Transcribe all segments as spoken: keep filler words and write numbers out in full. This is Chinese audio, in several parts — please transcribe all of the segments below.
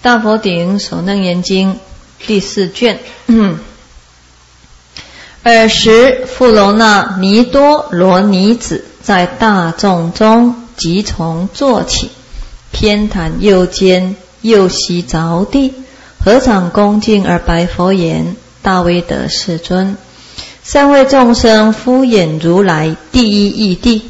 大佛顶首楞严经第四卷。尔时富楼那弥多罗尼子在大众中即从坐起，偏袒右肩，右膝着地，合掌恭敬而白佛言：大威德世尊，三位众生敷衍如来第一义谛。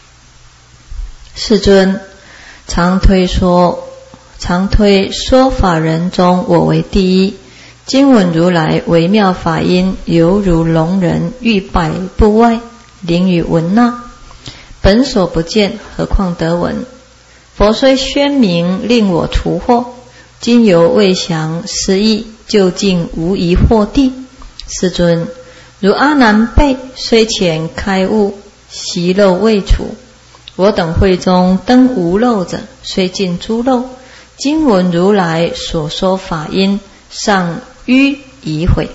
世尊，常推说常推说法人中，我为第一。今闻如来微妙法音，犹如聋人欲百步外，灵与闻那。本所不见，何况得闻？佛虽宣明，令我除惑。今犹未详思义，究竟无疑惑地。世尊，如阿难辈虽前开悟，习漏未除。我等会中登无漏者，虽尽诸漏。今闻如来所说法音，尚愚疑悔。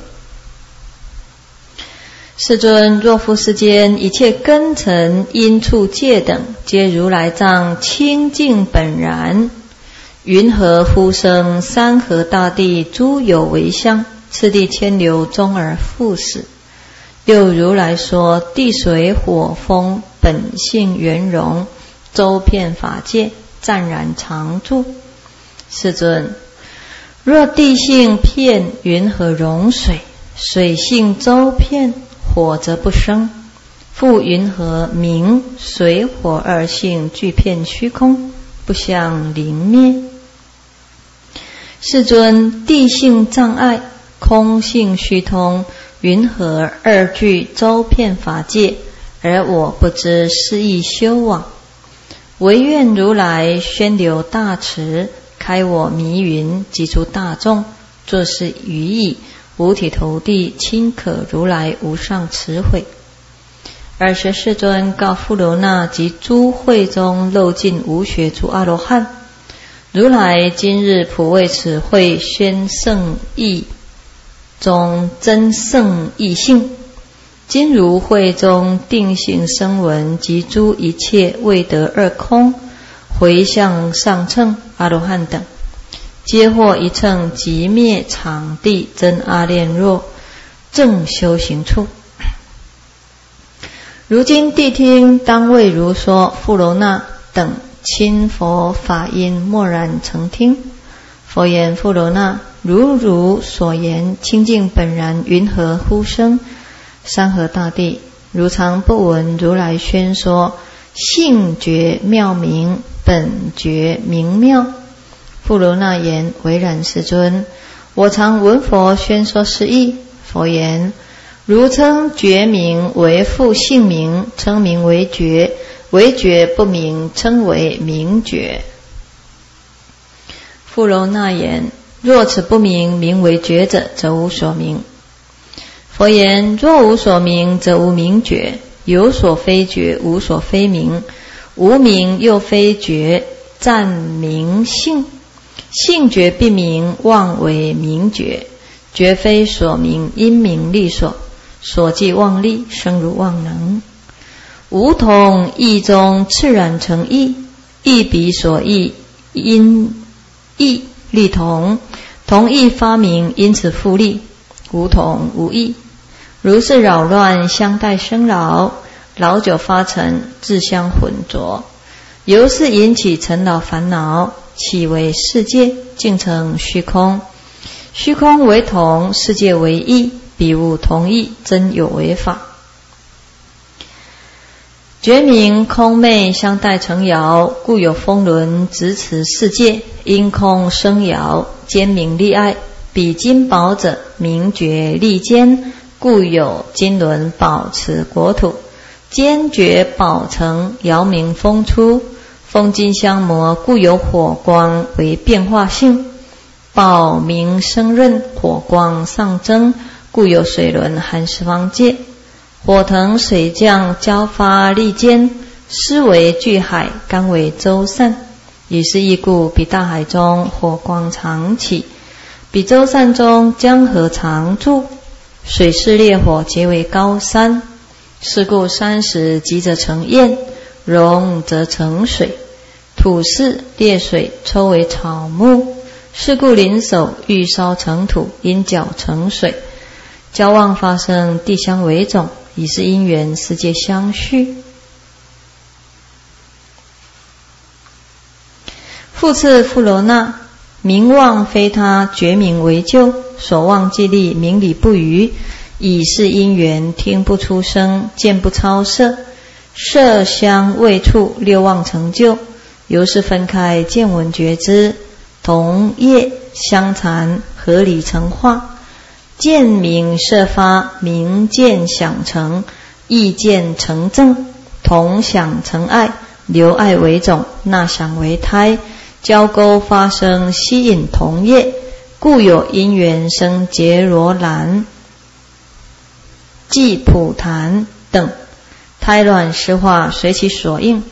世尊，若复世间一切根尘因处界等，皆如来藏清净本然，云何复生山河大地诸有为相，次第千流终而复死？又如来说地水火风本性圆融，周遍法界，湛然常住。世尊，若地性遍，云何容水？水性周遍，火则不生。复云何明水火二性俱遍虚空，不相临灭？世尊，地性障碍，空性虚通，云何二俱周遍法界，而我不知是义修往？唯愿如来宣流大慈，开我迷云，即诸大众，作是语义，五体投地，亲可如来无上慈悔。尔时世尊告富楼那及诸会中漏尽无学诸阿罗汉：如来今日普为此会宣圣义中真圣义性。今如会中定性声闻及诸一切未得二空回向上乘阿罗汉等，皆获一乘即灭场地真阿炼若正修行处。如今谛听当为如说，富楼那等亲佛法音默然承听。佛言：富楼那，如如所言，清净本然云何忽生山河大地？如常不闻如来宣说性觉妙明，本觉明妙。富楼那言：唯然世尊，我常闻佛宣说是义。佛言：如称觉明为复性明，称明为觉，为觉不明，称为明觉。富楼那言：若此不明，名为觉者，则无所明。佛言：若无所明，则无明觉。有所非觉，无所非明。无明又非觉，暂明性。性觉必明，妄为明觉。觉非所明，因明力所。所即妄力，生如妄能。无同义中，赤染成义。义彼所义，因义力同。同义发明，因此复利。无同无异。如是扰乱，相待生老，老久发尘，自相混浊，由是引起尘劳烦恼，起为世界，竟成虚空。虚空为同，世界为异，彼无同异，真有为法。觉明空昧相待成摇，故有风轮执持世界，因空生摇，坚明利爱。彼金宝者，明觉利坚，故有金轮保持国土。坚决宝成，摇明风出。风金相磨，故有火光为变化性。宝明生润，火光上增，故有水轮含十方界。火腾水降，交发利坚，湿为巨海，干为周散。以是义故，彼大海中火光常起，彼周散中江河常住。水势烈火，皆为高山。是故山石急则成焰，溶则成水。土势烈水，抽为草木。 是故临手欲烧成土，因搅成水，交往发生，地相为种，以是因缘，世界相续。复次富罗那，名望非他，觉名为旧，所望既立，名理不渝，以是因缘，听不出声，见不超色，色香味触六望成就，由是分开，见闻觉知，同业相残，合理成化，见名色发，名见想成，意见成正，同想成爱，留爱为种，纳想为胎，交钩发生，吸引同业，故有因缘生结罗兰、即普檀等，胎卵湿化随其所应。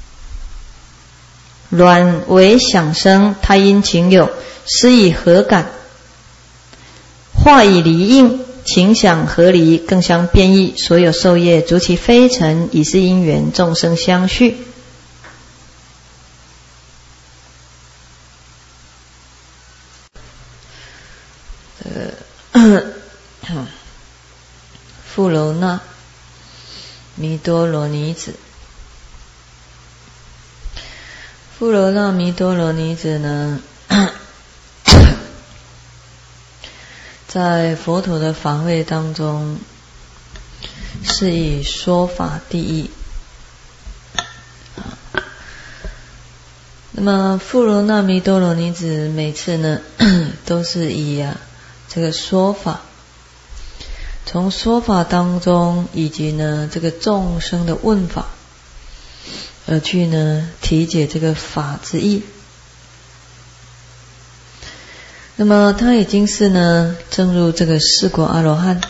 卵为想生，胎因情有，施以合感，化以离应，情想合离，更相变异，所有受业逐其非尘，以是因缘，众生相续。呃富罗那弥多罗尼子，富罗那弥多罗尼子呢，在佛陀的法会当中，是以说法第一。那么富罗那弥多罗尼子每次呢，都是以啊这个说法，从说法当中以及呢这个众生的问法，而去呢体解这个法之意。那么他已经是呢证入这个四果阿罗汉，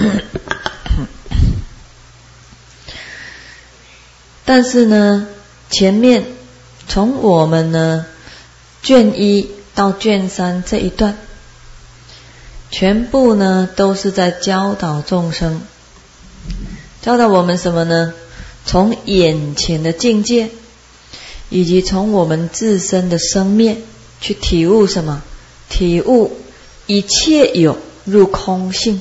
但是呢前面从我们呢卷一到卷三这一段，全部呢都是在教导众生，教导我们什么呢？从眼前的境界，以及从我们自身的生灭去体悟什么？体悟一切有入空性。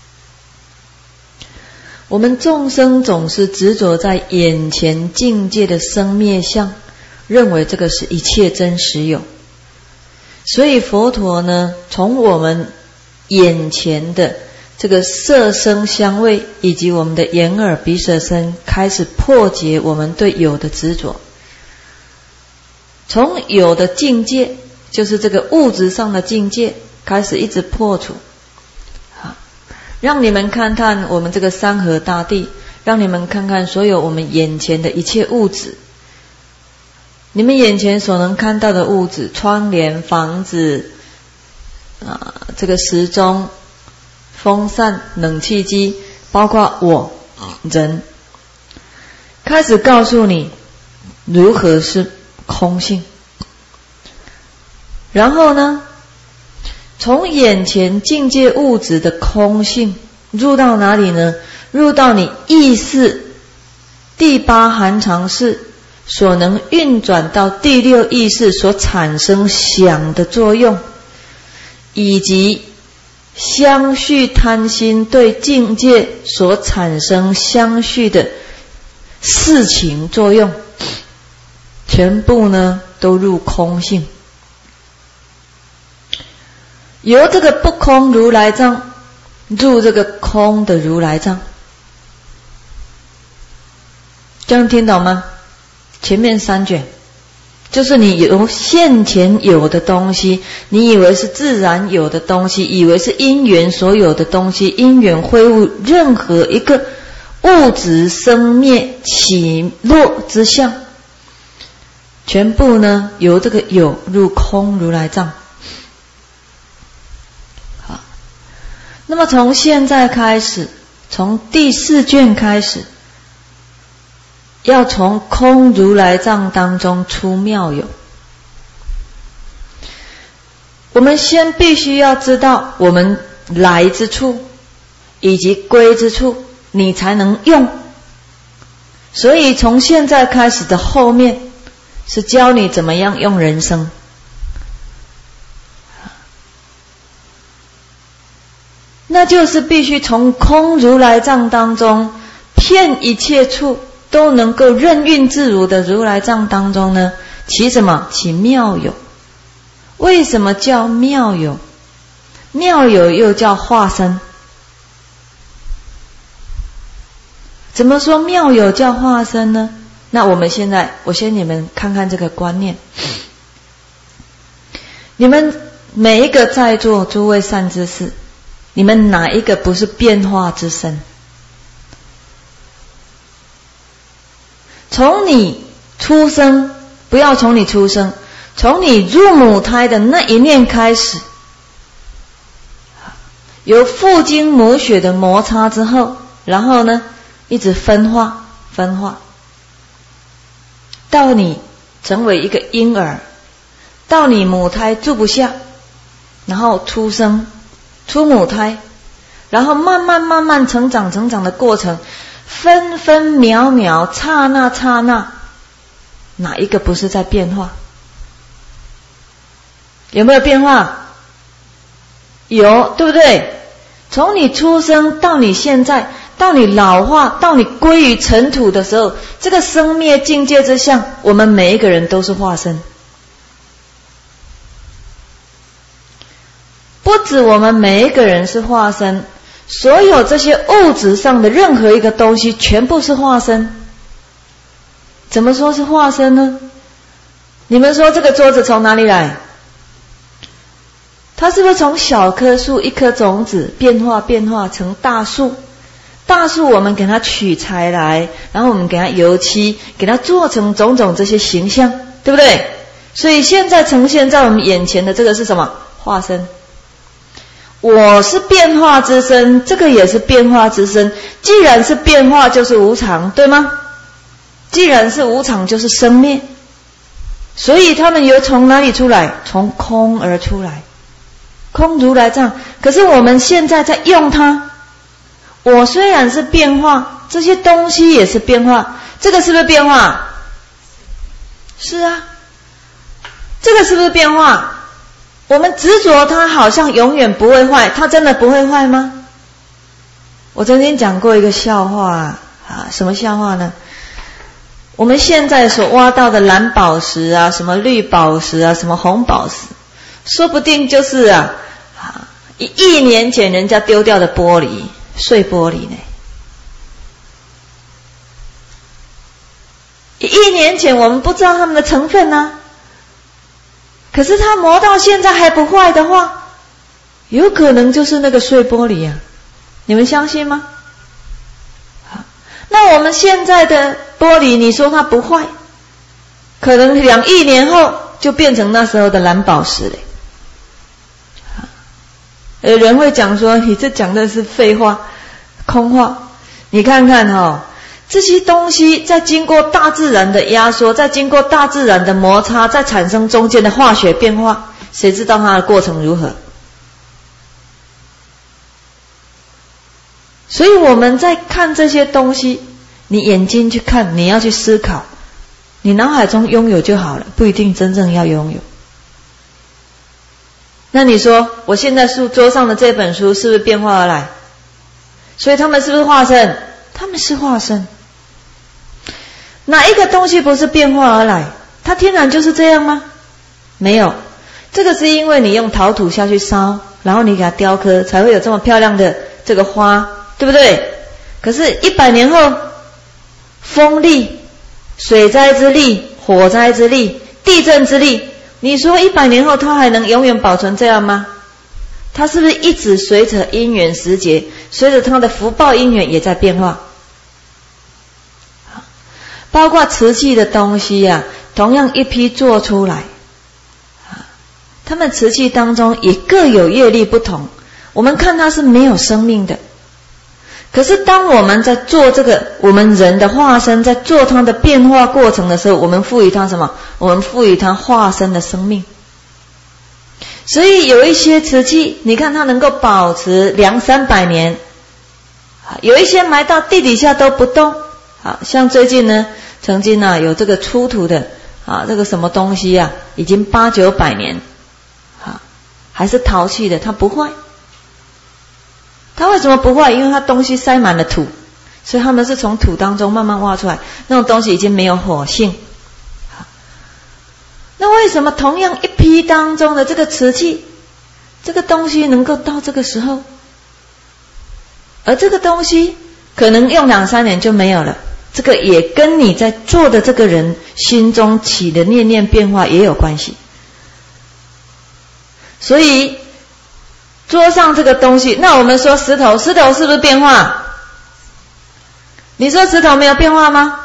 我们众生总是执着在眼前境界的生灭相，认为这个是一切真实有。所以佛陀呢，从我们眼前的这个色声香味以及我们的眼耳鼻舌身，开始破解我们对有的执着，从有的境界，就是这个物质上的境界，开始一直破除，让你们看看我们这个山河大地，让你们看看所有我们眼前的一切物质，你们眼前所能看到的物质，窗帘、房子啊，这个时钟、风扇、冷气机，包括我人，开始告诉你如何是空性。然后呢，从眼前境界物质的空性入到哪里呢？入到你意识第八含藏识所能运转到第六意识所产生想的作用，以及相续贪心对境界所产生相续的事情作用，全部呢都入空性。由这个不空如来藏入这个空的如来藏，这样听懂吗？前面三卷就是你由现前有的东西，你以为是自然有的东西，以为是因缘所有的东西，因缘会物任何一个物质生灭起落之相，全部呢由这个有入空如来藏。好，那么从现在开始，从第四卷开始，要从空如来藏当中出妙有。我们先必须要知道我们来之处以及归之处，你才能用。所以从现在开始的后面是教你怎么样用人生。 那就是必须从空如来藏当中，遍一切处都能够任运自如的如来藏当中呢，起什么？起妙有。为什么叫妙有？妙有又叫化身。怎么说妙有叫化身呢？那我们现在，我先你们看看这个观念。你们每一个在座诸位善知识，你们哪一个不是变化之身？从你出生，不要从你出生，从你入母胎的那一念开始，由父精母血的摩擦之后，然后呢一直分化分化，到你成为一个婴儿，到你母胎住不下，然后出生出母胎，然后慢慢慢慢成长成长的过程，分分秒秒刹那刹那，哪一个不是在变化？有没有变化？有，对不对？从你出生到你现在，到你老化，到你归于尘土的时候，这个生灭境界之相，我们每一个人都是化身。不止我们每一个人是化身，所有这些物质上的任何一个东西全部是化身。怎么说是化身呢？你们说这个桌子从哪里来？它是不是从小棵树一颗种子变化变化成大树？大树我们给它取材来，然后我们给它油漆，给它做成种种这些形象，对不对？所以现在呈现在我们眼前的这个是什么？化身。我是变化之身，这个也是变化之身。既然是变化，就是无常，对吗？既然是无常，就是生灭。所以他们由从哪里出来？从空而出来，空如来藏。可是我们现在在用它，我虽然是变化，这些东西也是变化。这个是不是变化？是啊。这个是不是变化？我们执着它好像永远不会坏，它真的不会坏吗？我曾经讲过一个笑话啊，啊什么笑话呢？我们现在所挖到的蓝宝石啊，什么绿宝石啊，什么红宝石，说不定就是啊，啊一亿年前人家丢掉的玻璃，碎玻璃呢。一亿年前我们不知道它们的成分啊。可是它磨到现在还不坏的话，有可能就是那个碎玻璃啊，你们相信吗？那我们现在的玻璃，你说它不坏，可能两亿年后就变成那时候的蓝宝石了。有人会讲说，你这讲的是废话、空话。你看看哦，这些东西在经过大自然的压缩，在经过大自然的摩擦，在产生中间的化学变化，谁知道它的过程如何？所以我们在看这些东西，你眼睛去看，你要去思考，你脑海中拥有就好了，不一定真正要拥有。那你说我现在书桌上的这本书是不是变化而来？所以他们是不是化身？他们是化身。哪一个东西不是变化而来？它天然就是这样吗？没有，这个是因为你用陶土下去烧，然后你给它雕刻，才会有这么漂亮的这个花，对不对？可是一百年后，风力、水灾之力、火灾之力、地震之力，你说一百年后它还能永远保存这样吗？它是不是一直随着因缘时节，随着它的福报因缘也在变化？包括瓷器的东西啊，同样一批做出来，他们瓷器当中也各有业力不同，我们看它是没有生命的。可是当我们在做这个我们人的化身，在做它的变化过程的时候，我们赋予它什么？我们赋予它化身的生命。所以有一些瓷器，你看它能够保持两三百年，有一些埋到地底下都不动。好像最近呢，曾经啊有这个出土的啊这个什么东西啊，已经八九百年，啊还是陶器的，它不坏。 它为什么不坏？因为它东西塞满了土，所以他们是从土当中慢慢挖出来，那种东西已经没有活性。那为什么同样一批当中的这个瓷器，这个东西能够到这个时候，而这个东西可能用两三年就没有了？这个也跟你在做的这个人心中起的念念变化也有关系。所以桌上这个东西，那我们说石头，石头是不是变化？你说石头没有变化吗？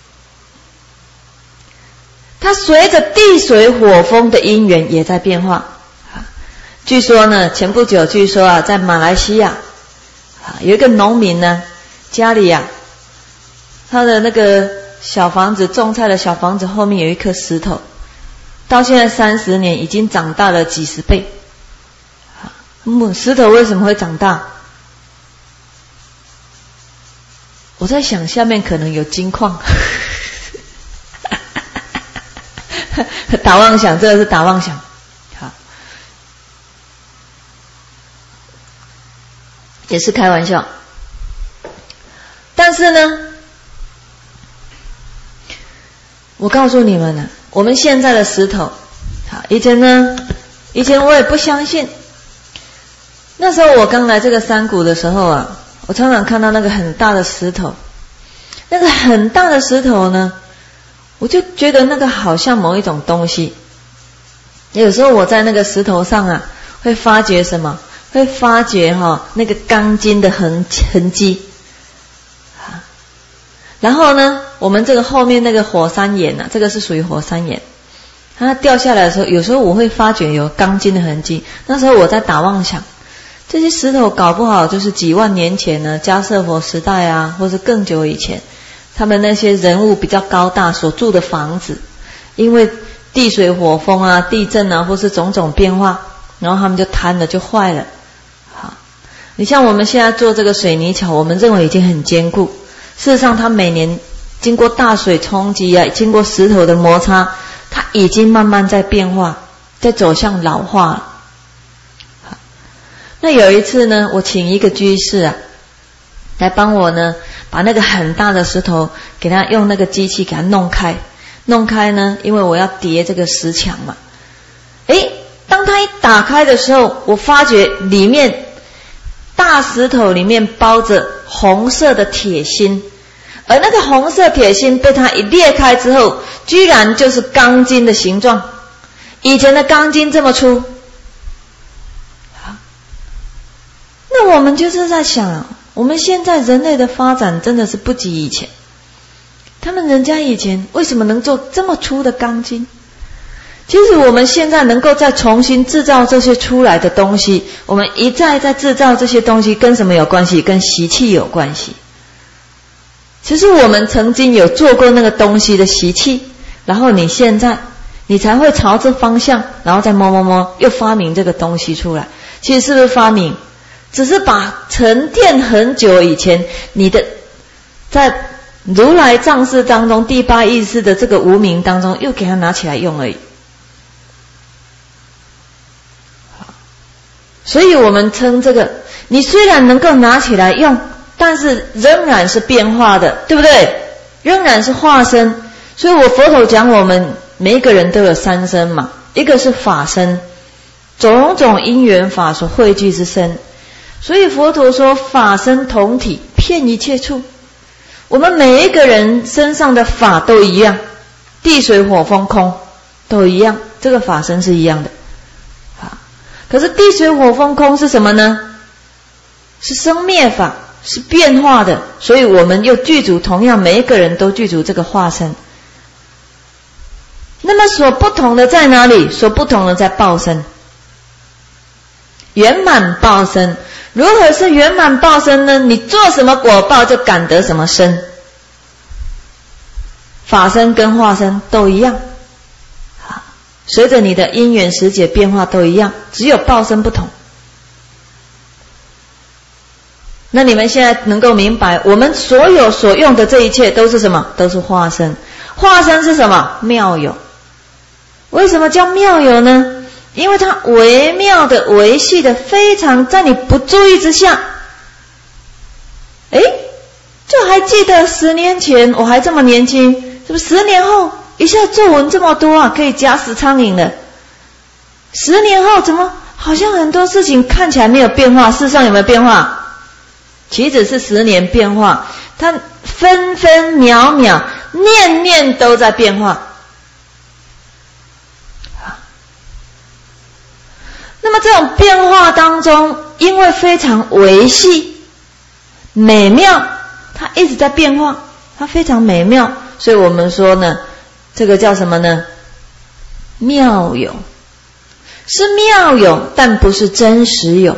它随着地水火风的因缘也在变化。据说呢，前不久据说啊，在马来西亚有一个农民呢，家里啊，他的那个小房子，种菜的小房子后面有一颗石头，到现在三十年已经长大了几十倍。石头为什么会长大？我在想下面可能有金矿。打妄想，这个是打妄想。好，也是开玩笑。但是呢，我告诉你们呢，我们现在的石头，好，以前呢，以前我也不相信。那时候我刚来这个山谷的时候啊，我常常看到那个很大的石头，那个很大的石头呢，我就觉得那个好像某一种东西。有时候我在那个石头上啊，会发觉什么？会发觉哈、哦、那个钢筋的痕痕迹。然后呢，我们这个后面那个火山岩啊，这个是属于火山岩，它掉下来的时候，有时候我会发觉有钢筋的痕迹。那时候我在打妄想，这些石头搞不好就是几万年前呢，迦叶佛时代啊，或是更久以前，他们那些人物比较高大所住的房子，因为地水火风啊、地震啊，或是种种变化，然后他们就瘫了，就坏了。好，你像我们现在做这个水泥桥，我们认为已经很坚固，事实上它每年经过大水冲击啊，经过石头的摩擦，它已经慢慢在变化，在走向老化了。好，那有一次呢，我请一个居士啊，来帮我呢，把那个很大的石头给他用那个机器给他弄开。弄开呢，因为我要叠这个石墙嘛。诶，当它一打开的时候，我发觉里面大石头里面包着红色的铁芯，而那个红色铁芯被它一裂开之后，居然就是钢筋的形状。以前的钢筋这么粗。那我们就是在想，我们现在人类的发展真的是不及以前。他们人家以前为什么能做这么粗的钢筋？其实我们现在能够再重新制造这些出来的东西，我们一再再制造这些东西跟什么有关系？跟习气有关系。其实我们曾经有做过那个东西的习气，然后你现在你才会朝这方向，然后再摸摸摸又发明这个东西出来。其实是不是发明？只是把沉淀很久以前你的在如来藏识当中第八意识的这个无明当中又给它拿起来用而已。所以我们称这个，你虽然能够拿起来用，但是仍然是变化的，对不对？仍然是化身。所以我佛陀讲我们每一个人都有三身嘛，一个是法身，种种因缘法所汇聚之身。所以佛陀说法身同体，遍一切处。我们每一个人身上的法都一样，地水火风空都一样，这个法身是一样的。可是地水火风空是什么呢？是生灭法，是变化的，所以我们又具足同样每一个人都具足这个化身。那么所不同的在哪里？所不同的在报身，圆满报身。如何是圆满报身呢？你做什么果报就感得什么身。法身跟化身都一样，随着你的因缘时节变化都一样，只有报身不同。那你们现在能够明白，我们所有所用的这一切都是什么？都是化身。化身是什么？妙有。为什么叫妙有呢？因为它微妙的维系的非常，在你不注意之下， 诶，就还记得十年前我还这么年轻，是不是十年后一下皱纹这么多啊，可以夹死苍蝇了。十年后怎么好像很多事情看起来没有变化，事实上有没有变化？岂止是十年变化，它分分秒秒念念都在变化。那么这种变化当中，因为非常维系美妙，它一直在变化，它非常美妙，所以我们说呢，这个叫什么呢？妙有，是妙有，但不是真实有。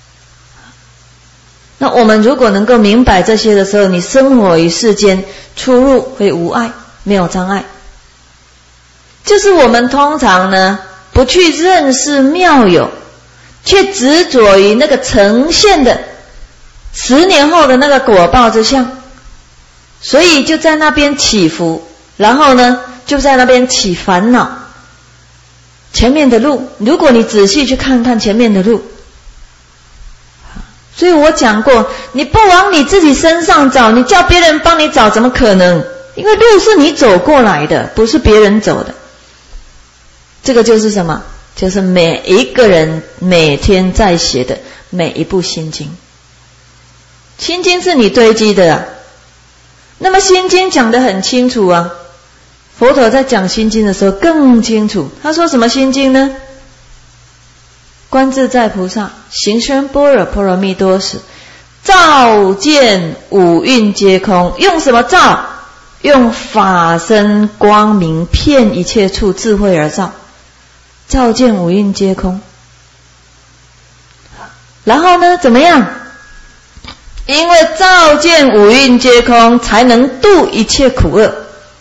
那我们如果能够明白这些的时候，你生活于世间，出入会无碍，没有障碍。就是我们通常呢，不去认识妙有，却执着于那个呈现的十年后的那个果报之相，所以就在那边起伏，然后呢，就在那边起烦恼。前面的路，如果你仔细去看看前面的路，所以我讲过，你不往你自己身上找，你叫别人帮你找，怎么可能？因为路是你走过来的，不是别人走的。这个就是什么？就是每一个人每天在写的每一部心经。心经是你堆积的啊，那么心经讲得很清楚啊。佛陀在讲心经的时候更清楚，他说什么心经呢？观自在菩萨行深般若波罗蜜多时，照见五蕴皆空。用什么照？用法身光明遍一切处智慧而照，照见五蕴皆空。然后呢，怎么样？因为照见五蕴皆空，才能度一切苦厄。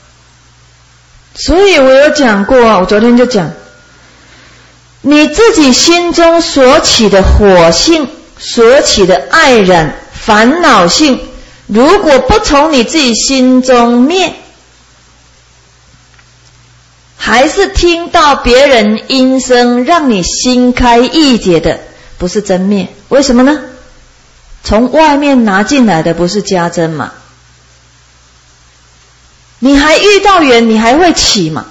所以我有讲过啊，我昨天就讲，你自己心中所起的火性，所起的爱染烦恼性，如果不从你自己心中灭，还是听到别人音声让你心开意解的，不是真灭。为什么呢？从外面拿进来的不是加增嘛，你还遇到缘，你还会起嘛。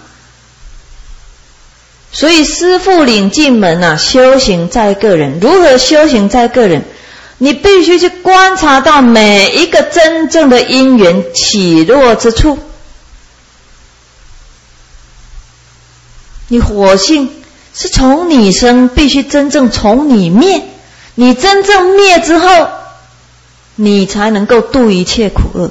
所以师父领进门啊，修行在个人。如何修行在个人？你必须去观察到每一个真正的因缘起落之处。你火性是从你生，必须真正从你灭。你真正灭之后，你才能够度一切苦厄。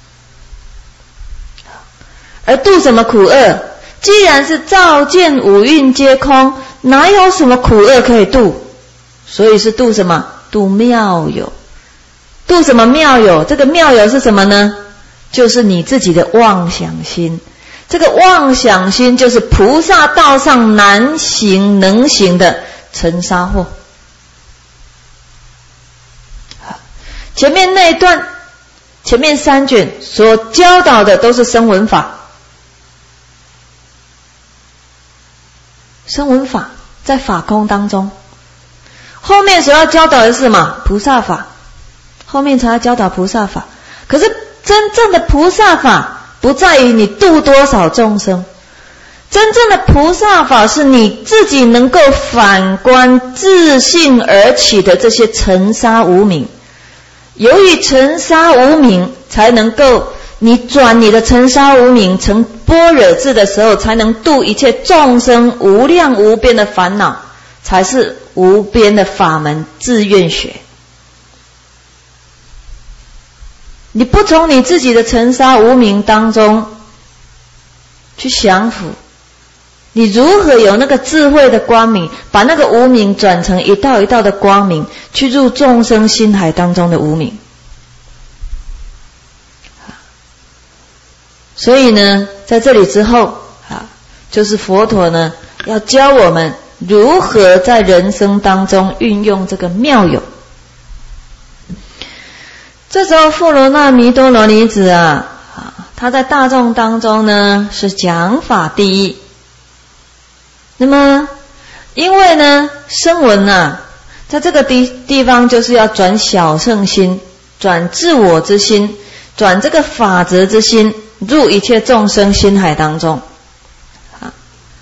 而度什么苦厄？既然是照见五蕴皆空，哪有什么苦厄可以度？所以是度什么？度妙有。度什么妙有？这个妙有是什么呢？就是你自己的妄想心。这个妄想心就是菩萨道上难行能行的尘沙惑。前面那一段，前面三卷所教导的都是声闻法。声闻法在法空当中，后面所要教导的是什么？菩萨法，后面才要教导菩萨法。可是真正的菩萨法不在于你度多少众生，真正的菩萨法是你自己能够反观自信而起的这些尘沙无明。由于尘沙无明，才能够你转你的尘沙无明成般若智的时候，才能度一切众生无量无边的烦恼，才是无边的法门自愿学。你不从你自己的尘沙无明当中去降伏，你如何有那个智慧的光明，把那个无明转成一道一道的光明，去入众生心海当中的无明？所以呢，在这里之后啊，就是佛陀呢要教我们如何在人生当中运用这个妙有。这时候富罗那弥多罗尼子啊，他在大众当中呢是讲法第一。那么因为呢声闻啊，在这个地地方就是要转小乘心转自我之心，转这个法则之心，入一切众生心海当中。啊，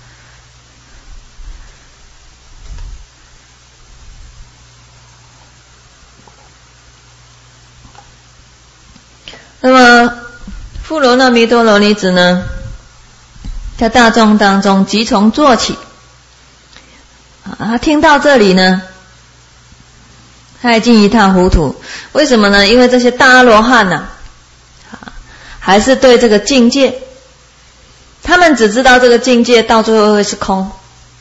那么富罗那弥多罗尼子呢，在大众当中即从做起。啊，他听到这里呢，他已经一塌糊涂。为什么呢？因为这些大阿罗汉呢、啊，还是对这个境界，他们只知道这个境界到最后会是空。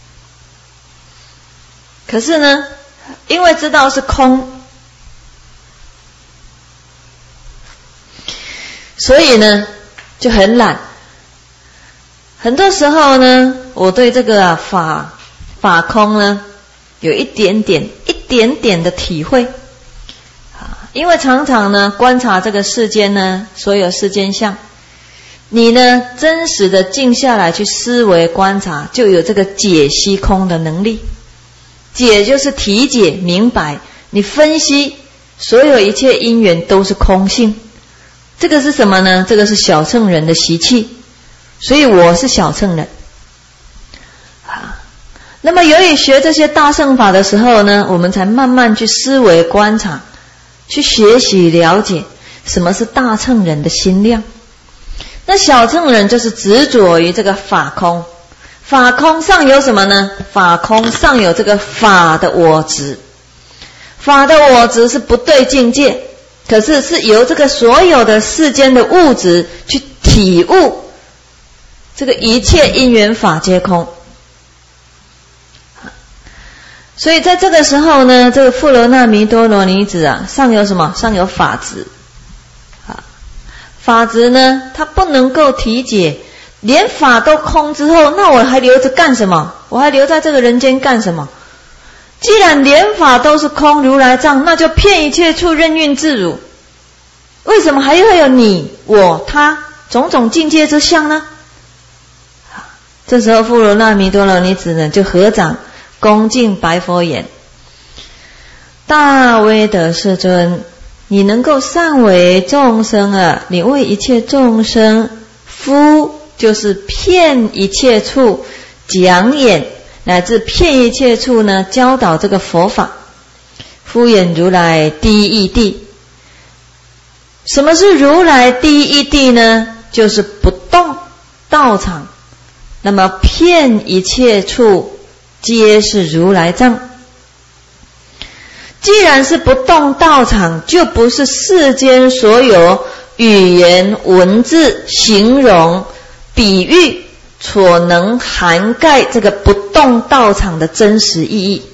可是呢，因为知道是空，所以呢就很懒。很多时候呢，我对这个、啊、法法空呢有一点点一点点的体会啊，因为常常呢观察这个世间呢所有世间相，你呢真实的静下来去思维观察，就有这个解析空的能力。解就是体解明白，你分析所有一切因缘都是空性。这个是什么呢？这个是小乘人的习气，所以我是小乘人啊。那么由于学这些大乘法的时候呢，我们才慢慢去思维观察，去学习了解什么是大乘人的心量。那小乘人就是执着于这个法空，法空上有什么呢？法空上有这个法的我执，法的我执是不对境界，可是是由这个所有的世间的物质去体悟这个一切因缘法皆空。所以在这个时候呢，这个富罗那弥多罗尼子啊，上有什么？上有法执啊。法执呢，它不能够体解，连法都空之后，那我还留着干什么？我还留在这个人间干什么？既然连法都是空，如来藏，那就遍一切处任运自如。为什么还会有你、我、他种种境界之相呢？这时候富罗那弥多罗尼子呢，就合掌恭敬白佛言：大威德世尊，你能够善为众生啊，你为一切众生夫就是遍一切处讲演，乃至遍一切处呢教导这个佛法。敷衍如来第一义谛。什么是如来第一义谛呢？就是不动道场，那么遍一切处皆是如来藏。既然是不动道场，就不是世间所有语言文字形容比喻所能涵盖这个不动道场的真实意义。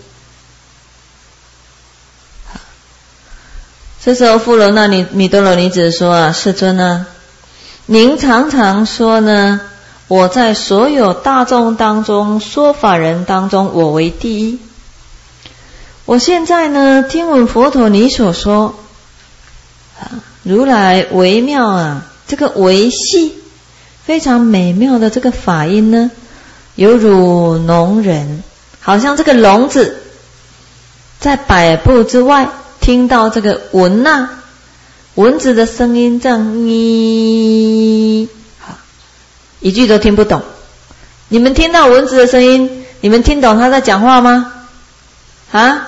这时候富罗那弥多罗尼子说啊，世尊啊，您常常说呢，我在所有大众当中说法人当中我为第一。我现在呢听闻佛陀你所说啊，如来微妙啊，这个微细非常美妙的这个法音呢，犹如聋人，好像这个聋子在百步之外听到这个蚊呐、啊、蚊子的声音这样咦，好，一句都听不懂。你们听到蚊子的声音，你们听懂他在讲话吗？啊？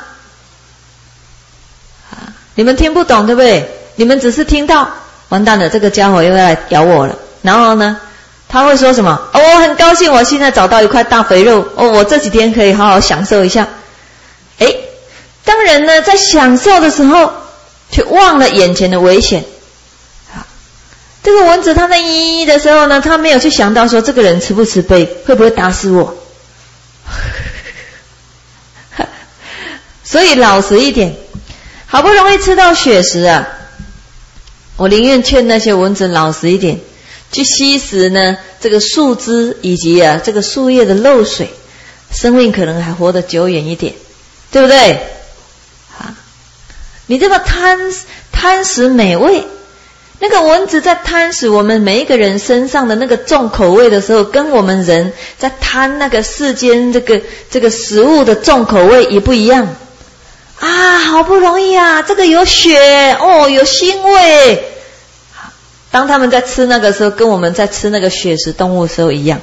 你们听不懂对不对？你们只是听到，完蛋了，这个家伙又要来咬我了。然后呢，他会说什么？哦，我很高兴，我现在找到一块大肥肉，哦，我这几天可以好好享受一下。诶，当人呢在享受的时候，却忘了眼前的危险。这个蚊子它在咦的时候呢，他没有去想到说这个人慈不慈悲，会不会打死我。所以老实一点，好不容易吃到血食啊，我宁愿劝那些蚊子老实一点，去吸食呢这个树枝以及啊这个树叶的漏水，生命可能还活得久远一点，对不对？啊，你这么贪贪食美味，那个蚊子在贪食我们每一个人身上的那个重口味的时候，跟我们人在贪那个世间这个这个食物的重口味也不一样啊。 啊，好不容易啊，这个有血哦，有腥味。当他们在吃那个时候，跟我们在吃那个血食动物的时候一样。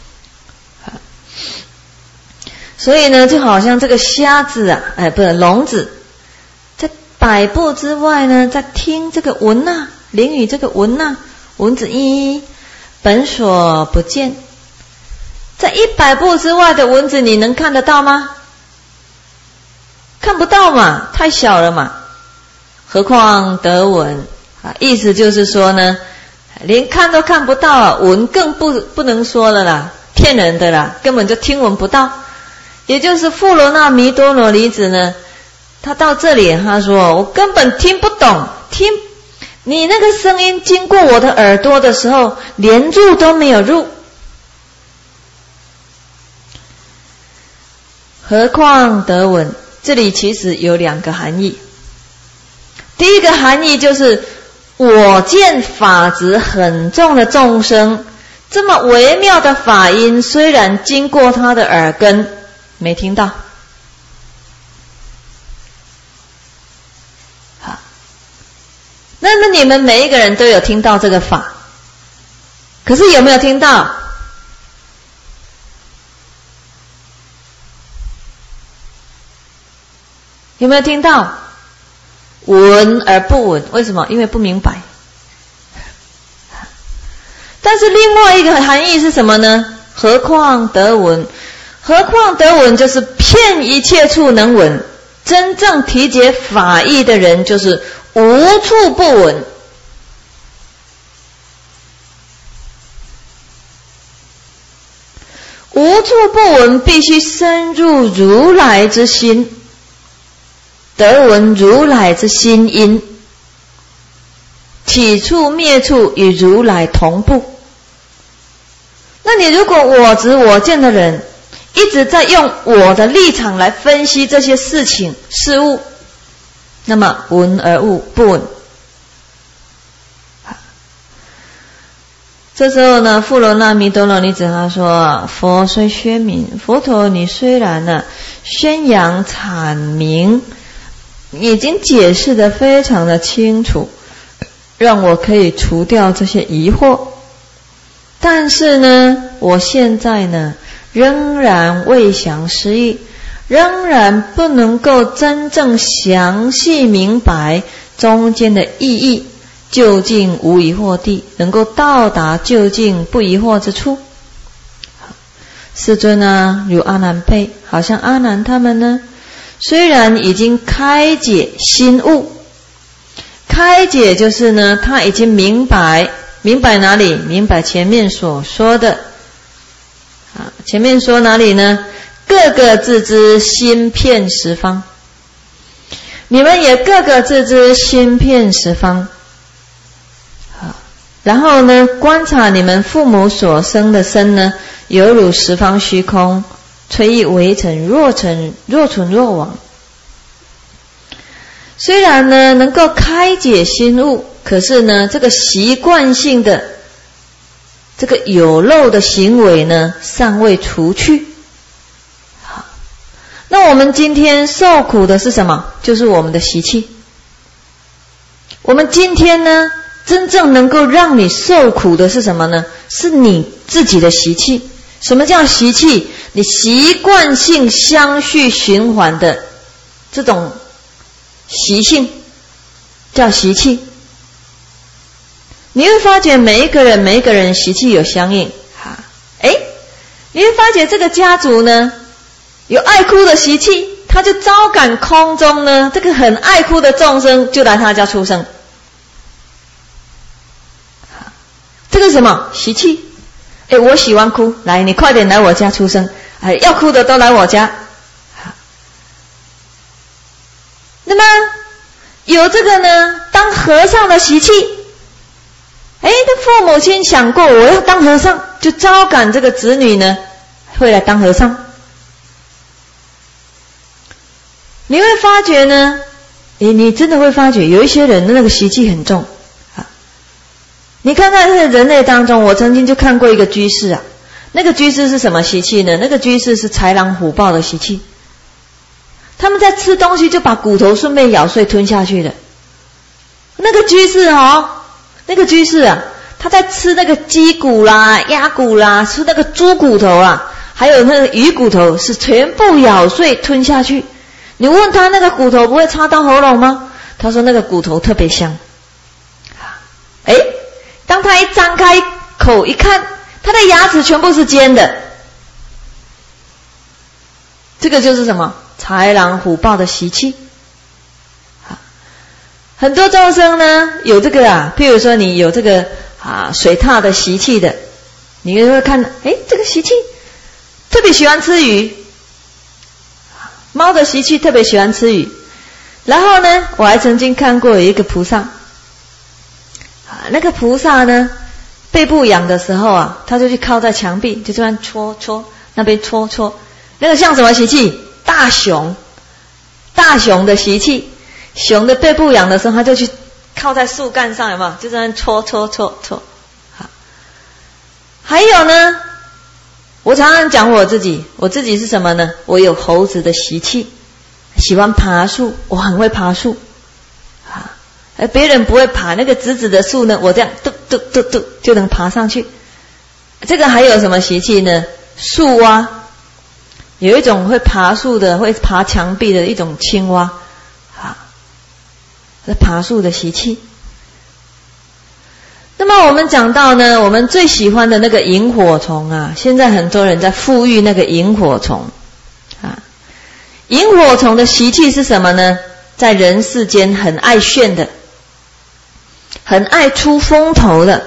所以呢，就好像这个瞎子啊，哎，不是聋子，在百步之外呢，在听这个闻呐，灵语这个闻呐，蚊子一本所不见，在一百步之外的蚊子，你能看得到吗？看不到嘛，太小了嘛。何况得闻啊，意思就是说呢，连看都看不到啊，闻更不不能说了啦，骗人的啦，根本就听闻不到。也就是富罗那弥多罗离子呢，他到这里他说我根本听不懂，听你那个声音经过我的耳朵的时候，连入都没有入。何况得闻，这里其实有两个含义。第一个含义就是我见法执很重的众生，这么微妙的法音虽然经过他的耳根没听到，好，那么你们每一个人都有听到这个法，可是有没有听到？有没有听到？闻而不闻，为什么？因为不明白。但是另外一个含义是什么呢？何况得闻，何况得闻就是遍一切处能闻，真正体解法义的人就是无处不闻。无处不闻，必须深入如来之心，得闻如来之心音，起处灭处与如来同步。那你如果我执我见的人一直在用我的立场来分析这些事情事物，那么闻而悟不闻。这时候呢，富罗那弥多罗离子他说，佛虽宣明，佛陀你虽然呢宣扬阐明，已经解释得非常的清楚，让我可以除掉这些疑惑，但是呢，我现在呢仍然未详失义，仍然不能够真正详细明白中间的意义，究竟无疑惑地，能够到达究竟不疑惑之处。世尊啊，如阿难辈，好像阿难他们呢，虽然已经开解心悟，开解就是呢，他已经明白，明白哪里？明白前面所说的啊，前面说哪里呢？各个自知心遍十方，你们也各个自知心遍十方。然后呢，观察你们父母所生的身呢，犹如十方虚空，垂意微尘，若尘若存若亡。虽然呢能够开解心悟，可是呢这个习惯性的这个有漏的行为呢尚未除去。好，那我们今天受苦的是什么？就是我们的习气。我们今天呢真正能够让你受苦的是什么呢？是你自己的习气。什么叫习气？你习惯性相续循环的这种习性叫习气。你会发觉每一个人每一个人习气有相应。哈，诶，你会发觉这个家族呢有爱哭的习气，他就招感空中呢这个很爱哭的众生就来他家出生。这个什么习气？哎，我喜欢哭，来，你快点来我家出生。哎，要哭的都来我家。那么有这个呢，当和尚的习气。哎，那父母亲想过，我要当和尚，就招感这个子女呢会来当和尚。你会发觉呢，你你真的会发觉，有一些人的那个习气很重。你看看在人类当中，我曾经就看过一个居士啊，那个居士是什么习气呢？那个居士是豺狼虎豹的习气。 他们在吃东西就把骨头顺便咬碎吞下去的。那个居士哦，那个居士啊，他在吃那个鸡骨啦、鸭骨啦，吃那个猪骨头啊，还有那个鱼骨头，是全部咬碎吞下去。你问他那个骨头不会插到喉咙吗？他说那个骨头特别香。哎，当他一张开口一看，他的牙齿全部是尖的。这个就是什么？豺狼虎豹的习气。很多众生呢有这个啊，譬如说你有这个啊水獭的习气的，你就会看，哎，这个习气特别喜欢吃鱼。猫的习气特别喜欢吃鱼。然后呢，我还曾经看过有一个菩萨，啊，那个菩萨呢背部痒的时候啊，他就去靠在墙壁，就这样戳戳，那边戳戳。那个像什么习气？大熊，大熊的习气。熊的背部痒的时候，他就去靠在树干上，有没有？就这样戳戳戳戳。好，还有呢，我常常讲我自己，我自己是什么呢？我有猴子的习气，喜欢爬树，我很会爬树。啊，而别人不会爬那个直直的树呢，我这样嘟嘟嘟嘟就能爬上去。这个还有什么习气呢？树蛙。有一种会爬树的，会爬墙壁的一种青蛙，啊，是爬树的习气。那么我们讲到呢，我们最喜欢的那个萤火虫啊，现在很多人在富裕那个萤火虫啊。萤火虫的习气是什么呢？在人世间很爱炫的，很爱出风头的。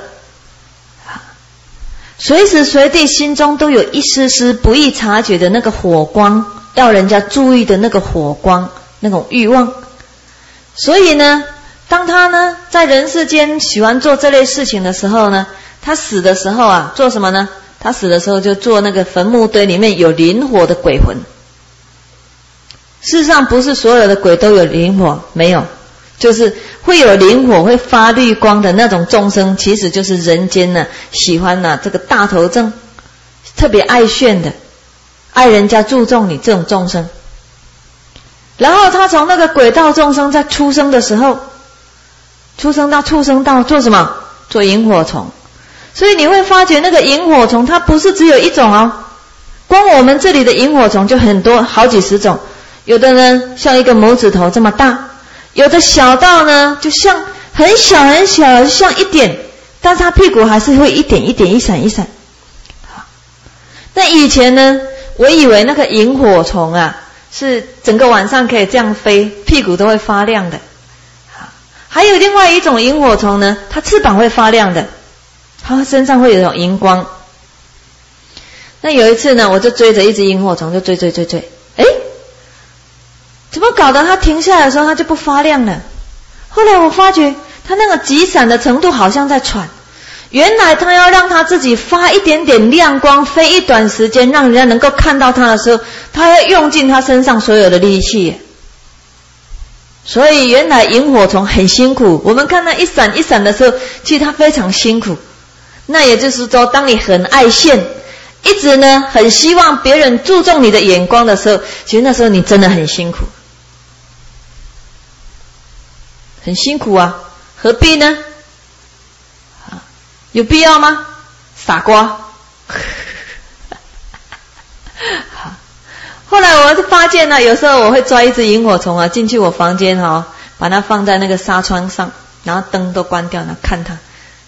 随时随地心中都有一丝丝不易察觉的那个火光，要人家注意的那个火光，那种欲望。所以呢，当他呢在人世间喜欢做这类事情的时候呢，他死的时候啊，做什么呢？他死的时候就做那个坟墓堆里面有灵火的鬼魂。事实上不是所有的鬼都有灵火，没有，就是会有灵火会发绿光的那种众生，其实就是人间呢喜欢呢、啊、这个大头症，特别爱炫的，爱人家注重你这种众生。然后他从那个鬼道众生在出生的时候，出生到畜生道做什么？做萤火虫。所以你会发觉那个萤火虫它不是只有一种哦，光我们这里的萤火虫就很多，好几十种。有的呢像一个拇指头这么大，有的小到呢就像很小很小，像一点，但是它屁股还是会一点一点一闪一闪。好，那以前呢，我以为那个萤火虫啊是整个晚上可以这样飞，屁股都会发亮的。好，还有另外一种萤火虫呢，它翅膀会发亮的，它身上会有一种荧光。那有一次呢，我就追着一只萤火虫，就追追追追，诶，怎么搞得它停下来的时候它就不发亮了？后来我发觉它那个急闪的程度好像在喘，原来它要让它自己发一点点亮光，飞一段时间，让人家能够看到它的时候，它要用尽它身上所有的力气。所以原来萤火虫很辛苦，我们看它一闪一闪的时候，其实它非常辛苦。那也就是说，当你很爱现，一直呢很希望别人注重你的眼光的时候，其实那时候你真的很辛苦，很辛苦啊，何必呢？有必要吗？傻瓜。好，后来我就发现呢，有时候我会抓一只萤火虫啊进去我房间哈，把它放在那个纱窗上，然后灯都关掉，然后看它。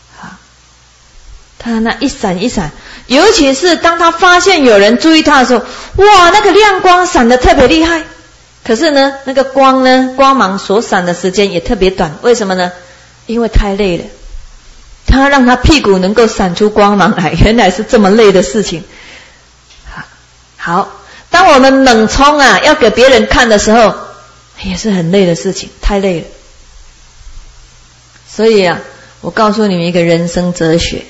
它那一闪一闪，尤其是当它发现有人注意它的时候，哇，那个亮光闪得特别厉害。可是呢，那个光呢，光芒所闪的时间也特别短。为什么呢？因为太累了。它让它屁股能够闪出光芒来，原来是这么累的事情。好，当我们猛冲啊，要给别人看的时候，也是很累的事情，太累了。所以啊，我告诉你们一个人生哲学。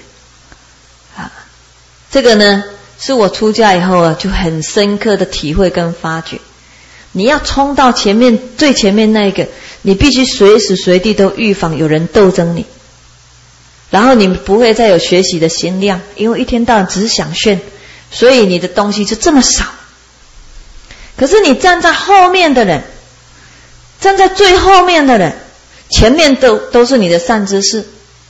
这个呢，是我出家以后啊，就很深刻的体会跟发觉。你要冲到前面最前面那一个，你必须随时随地都预防有人斗争你，然后你不会再有学习的心量，因为一天到晚只想炫，所以你的东西就这么少。 可是你站在后面的人，站在最后面的人，前面都都是你的善知识，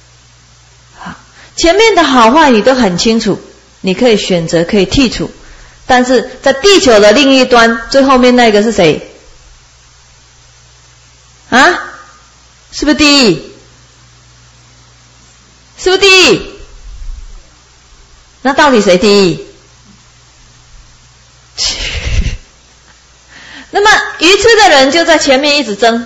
前面的好坏你都很清楚，你可以选择，可以剔除。但是在地球的另一端，最后面那个是谁？啊？是不是第一？是不是第一？那到底谁第一？那么愚痴的人就在前面一直争。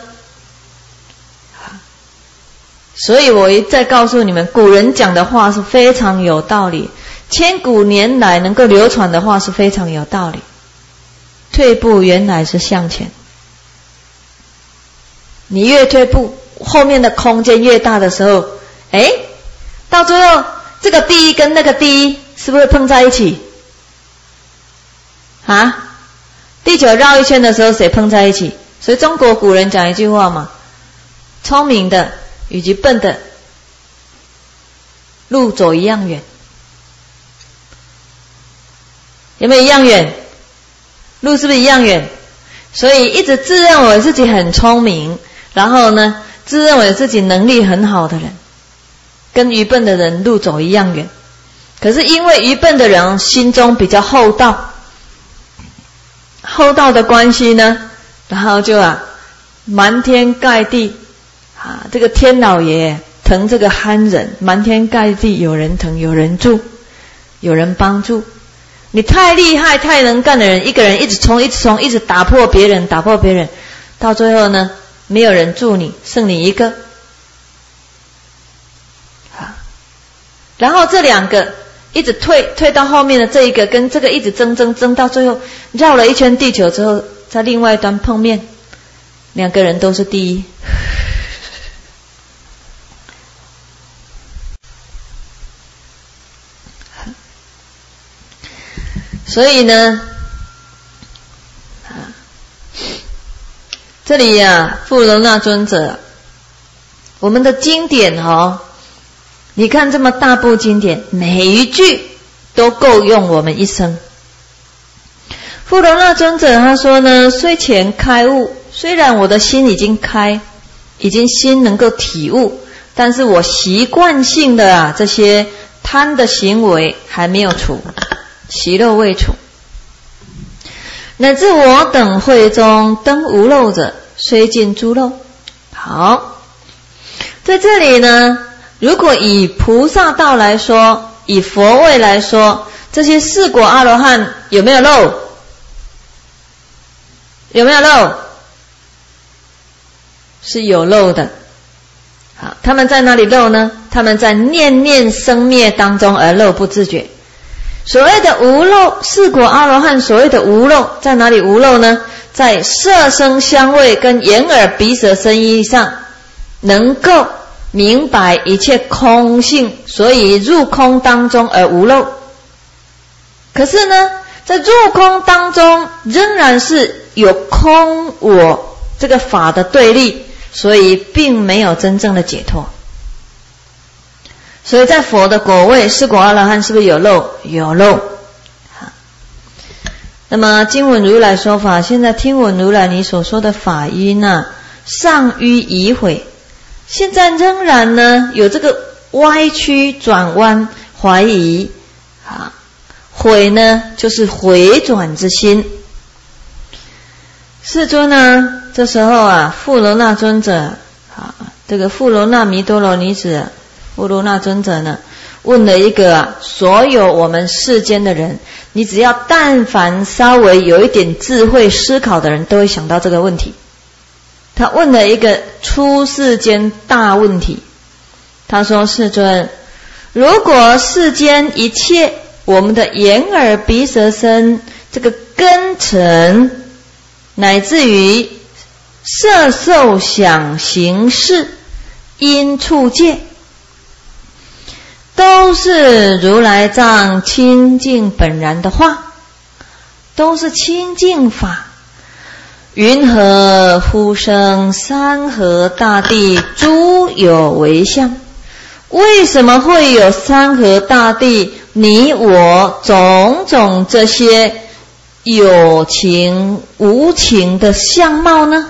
所以我一再告诉你们，古人讲的话是非常有道理，千古年来能够流传的话是非常有道理。退步原来是向前，你越退步，后面的空间越大的时候，哎，到最后这个第一跟那个第一是不是会碰在一起？啊？地球绕一圈的时候谁碰在一起？所以中国古人讲一句话嘛，聪明的以及笨的路走一样远。有没有一样远？路是不是一样远？所以一直自认为自己很聪明，然后呢自认为自己能力很好的人，跟愚笨的人路走一样远。可是因为愚笨的人心中比较厚道，厚道的关系呢，然后就啊瞒天盖地啊，这个天老爷疼这个憨人，瞒天盖地，有人疼，有人助，有人帮助。你太厉害太能干的人，一个人一直冲一直冲一直打破别人打破别人，到最后呢没有人助你，剩你一个。然后这两个一直退退到后面的这一个跟这个一直争争争，到最后绕了一圈地球之后，在另外一端碰面，两个人都是第一。所以呢这里呀、啊、富楼那尊者，我们的经典哦，你看这么大部经典，每一句都够用我们一生。富楼那尊者他说呢，虽前开悟，虽然我的心已经开，已经心能够体悟，但是我习惯性的啊这些贪的行为还没有除，习漏未除。乃至我等会中登无漏者，虽尽诸漏。好，在这里呢，如果以菩萨道来说，以佛位来说，这些四果阿罗汉有没有漏？有没有漏？是有漏的。好，他们在哪里漏呢？他们在念念生灭当中而漏不自觉。所谓的无漏，四果阿罗汉所谓的无漏，在哪里无漏呢？在色声香味跟眼耳鼻舌身意上能够明白一切空性，所以入空当中而无漏。可是呢，在入空当中仍然是有空我这个法的对立，所以并没有真正的解脱。所以在佛的果位，四果阿罗汉是不是有漏？有漏。那么经文如来说法，现在听闻如来你所说的法音啊，尚迂贻悔，现在仍然呢有这个歪曲转弯怀疑啊，悔呢就是回转之心。世尊呢这时候啊，富楼那尊者啊，这个富楼那弥多罗尼子啊，富楼那尊者呢问了一个啊，所有我们世间的人，你只要但凡稍微有一点智慧思考的人都会想到这个问题。他问了一个出世间大问题，他说：世尊，如果世间一切我们的眼耳鼻舌身这个根尘，乃至于色受想行识因处界，都是如来藏清净本然的话，都是清净法，云何复生山河大地诸有为相？为什么会有山河大地你我种种这些有情无情的相貌呢？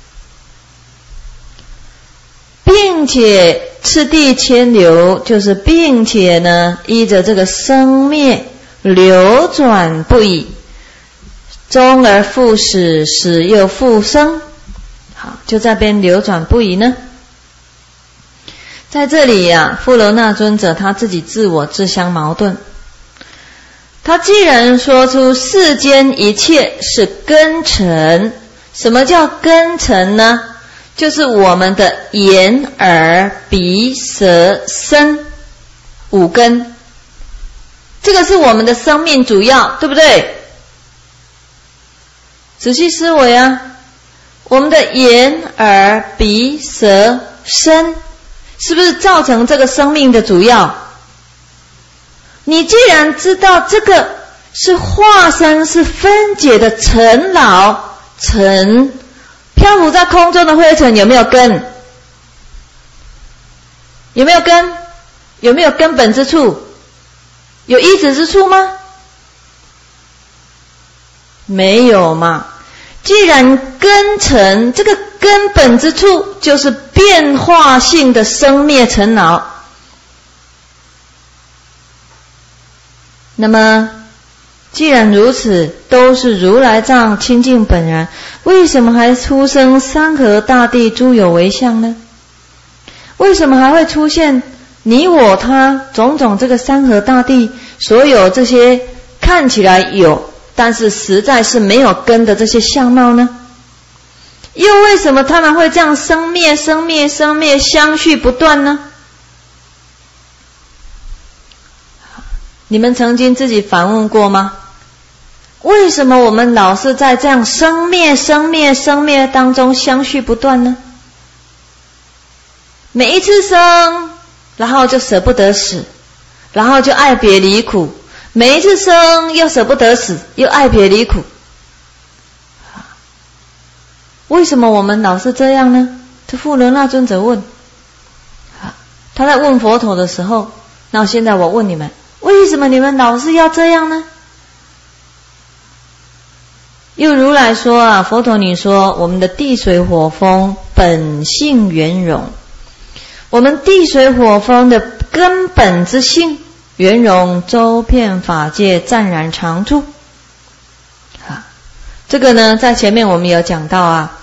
并且次第牵流，就是并且呢，依着这个生灭流转不已，终而复死，死又复生。好，就在边流转不已呢。在这里呀、啊，富楼那尊者他自己自我自相矛盾。他既然说出世间一切是根尘，什么叫根尘呢？就是我们的眼、耳、鼻、舌、身五根，这个是我们的生命主要，对不对？仔细思维啊，我们的眼、耳、鼻、舌、身，是不是造成这个生命的主要？你既然知道这个是化身，是分解的尘劳，尘漂浮在空中的灰尘有没有根？有没有根？有没有根本之处？有依止之处吗？没有嘛。既然根尘，这个根本之处就是变化性的生灭尘劳，那么既然如此，都是如来藏清净本然，为什么还出生山河大地诸有为相呢？为什么还会出现你我他种种这个山河大地，所有这些看起来有，但是实在是没有根的这些相貌呢？又为什么他们会这样生灭生灭生灭相续不断呢？你们曾经自己反问过吗？为什么我们老是在这样生灭生灭生灭当中相续不断呢？每一次生，然后就舍不得死，然后就爱别离苦，每一次生又舍不得死，又爱别离苦。为什么我们老是这样呢？这富楼那尊者问，他在问佛陀的时候，那现在我问你们，为什么你们老是要这样呢？又如来说啊，佛陀你说我们的地水火风本性圆融，我们地水火风的根本之性圆融周遍法界，湛然常住。啊，这个呢在前面我们有讲到啊，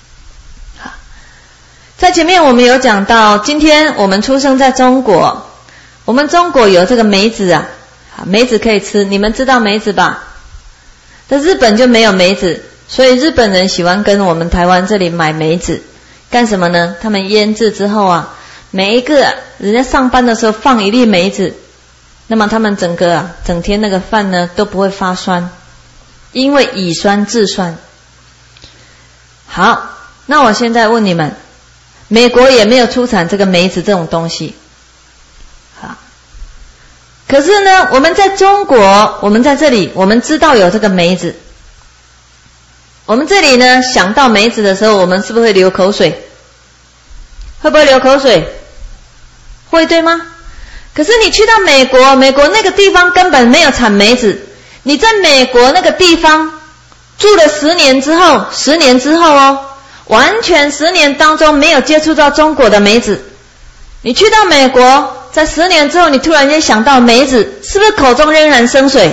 在前面我们有讲到，今天我们出生在中国，我们中国有这个梅子啊，梅子可以吃，你们知道梅子吧？在日本就没有梅子，所以日本人喜欢跟我们台湾这里买梅子，干什么呢？他们腌制之后啊，每一个人家上班的时候放一粒梅子，那么他们整个啊整天那个饭呢都不会发酸，因为乙酸制酸。好，那我现在问你们，美国也没有出产这个梅子这种东西。可是呢，我们在中国，我们在这里，我们知道有这个梅子。我们这里呢，想到梅子的时候，我们是不是会流口水？会不会流口水？会，对吗？可是你去到美国，美国那个地方根本没有产梅子。你在美国那个地方住了十年之后，十年之后哦，完全十年当中没有接触到中国的梅子。你去到美国，在十年之后，你突然间想到梅子，是不是口中仍然生水？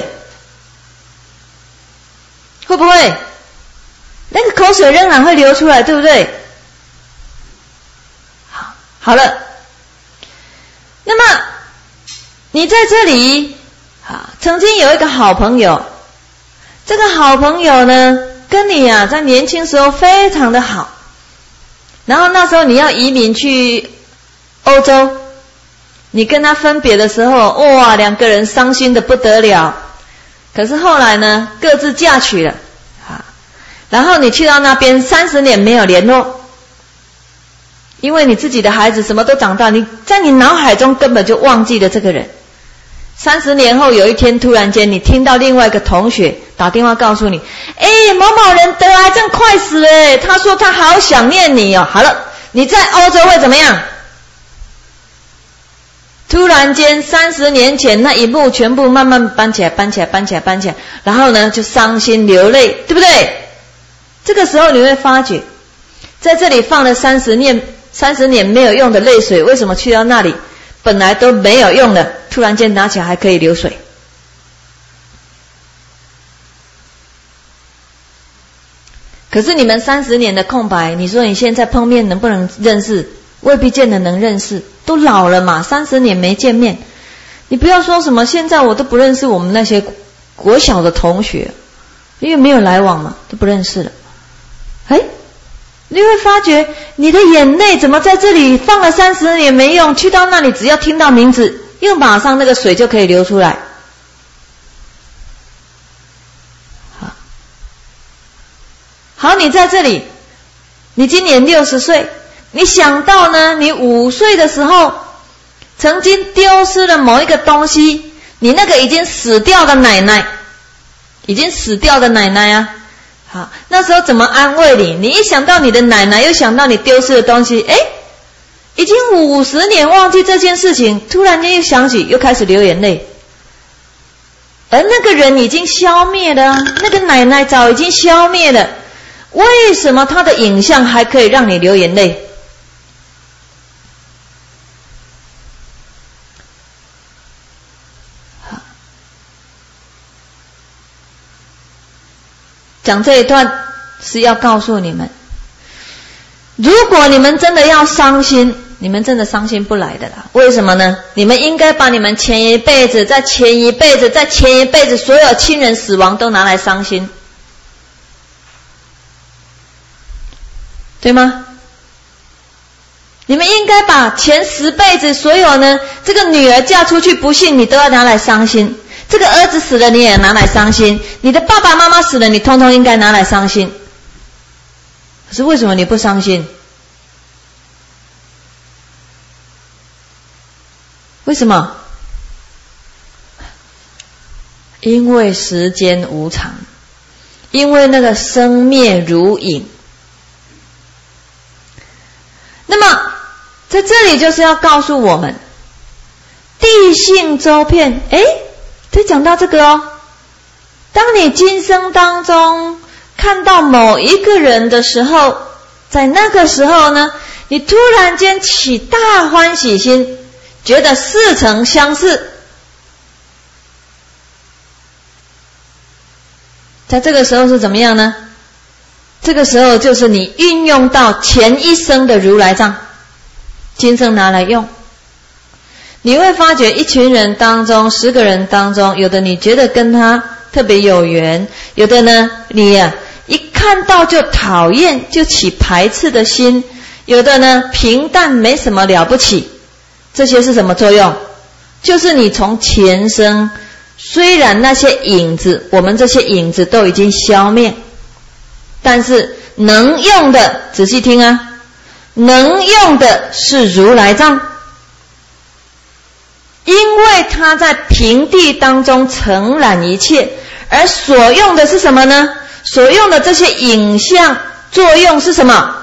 会不会？那个口水仍然会流出来，对不对？好，好了。那么你在这里，啊，曾经有一个好朋友，这个好朋友呢，跟你啊，在年轻时候非常的好，然后那时候你要移民去欧洲。你跟他分别的时候，哇，两个人伤心的不得了。可是后来呢，各自嫁娶了，啊，然后你去到那边三十年没有联络，因为你自己的孩子什么都长大，你在你脑海中根本就忘记了这个人。三十年后有一天，突然间你听到另外一个同学打电话告诉你，哎，某某人得癌症快死了，他说他好想念你哦。好了，你在欧洲会怎么样？ 突然间三十年前那一幕全部慢慢搬起来搬起来搬起来搬起来，然后呢就伤心流泪，对不对？这个时候你会发觉，在这里放了三十年三十年没有用的泪水，为什么去到那里本来都没有用的，突然间拿起来还可以流水？可是你们三十年的空白，你说你现在碰面能不能认识？未必见得能认识，都老了嘛，三十年没见面，你不要说什么现在我都不认识我们那些国小的同学，因为没有来往嘛，都不认识了。哎，你会发觉你的眼泪怎么在这里放了三十年没用，去到那里只要听到名字，又马上那个水就可以流出来。好，好，你在这里，你今年六十岁。你想到呢，你五岁的时候曾经丢失了某一个东西，你那个已经死掉的奶奶，已经死掉的奶奶啊，好，那时候怎么安慰你？你一想到你的奶奶，又想到你丢失的东西，诶，已经五十年忘记这件事情，突然间又想起，又开始流眼泪。而那个人已经消灭了啊，那个奶奶早已经消灭了，为什么他的影像还可以让你流眼泪？讲这一段是要告诉你们，如果你们真的要伤心，你们真的伤心不来的啦。为什么呢？你们应该把你们前一辈子、在前一辈子、在前一辈子所有亲人死亡都拿来伤心，对吗？你们应该把前十辈子所有呢，这个女儿嫁出去不幸，你都要拿来伤心。这个儿子死了，你也拿来伤心；你的爸爸妈妈死了，你通通应该拿来伤心。可是为什么你不伤心？为什么？因为时间无常，因为那个生灭如影。那么在这里就是要告诉我们，地性周遍，诶就讲到这个哦，当你今生当中看到某一个人的时候，在那个时候呢，你突然间起大欢喜心，觉得似曾相识。在这个时候是怎么样呢？这个时候就是你运用到前一生的如来藏，今生拿来用。你会发觉一群人当中，十个人当中，有的你觉得跟他特别有缘，有的呢你呀、啊、一看到就讨厌，就起排斥的心，有的呢平淡没什么了不起。这些是什么作用？就是你从前生，虽然那些影子，我们这些影子都已经消灭，但是能用的，仔细听啊，能用的是如来藏。因为他在平地当中承揽一切，而所用的是什么呢？所用的这些影像作用是什么？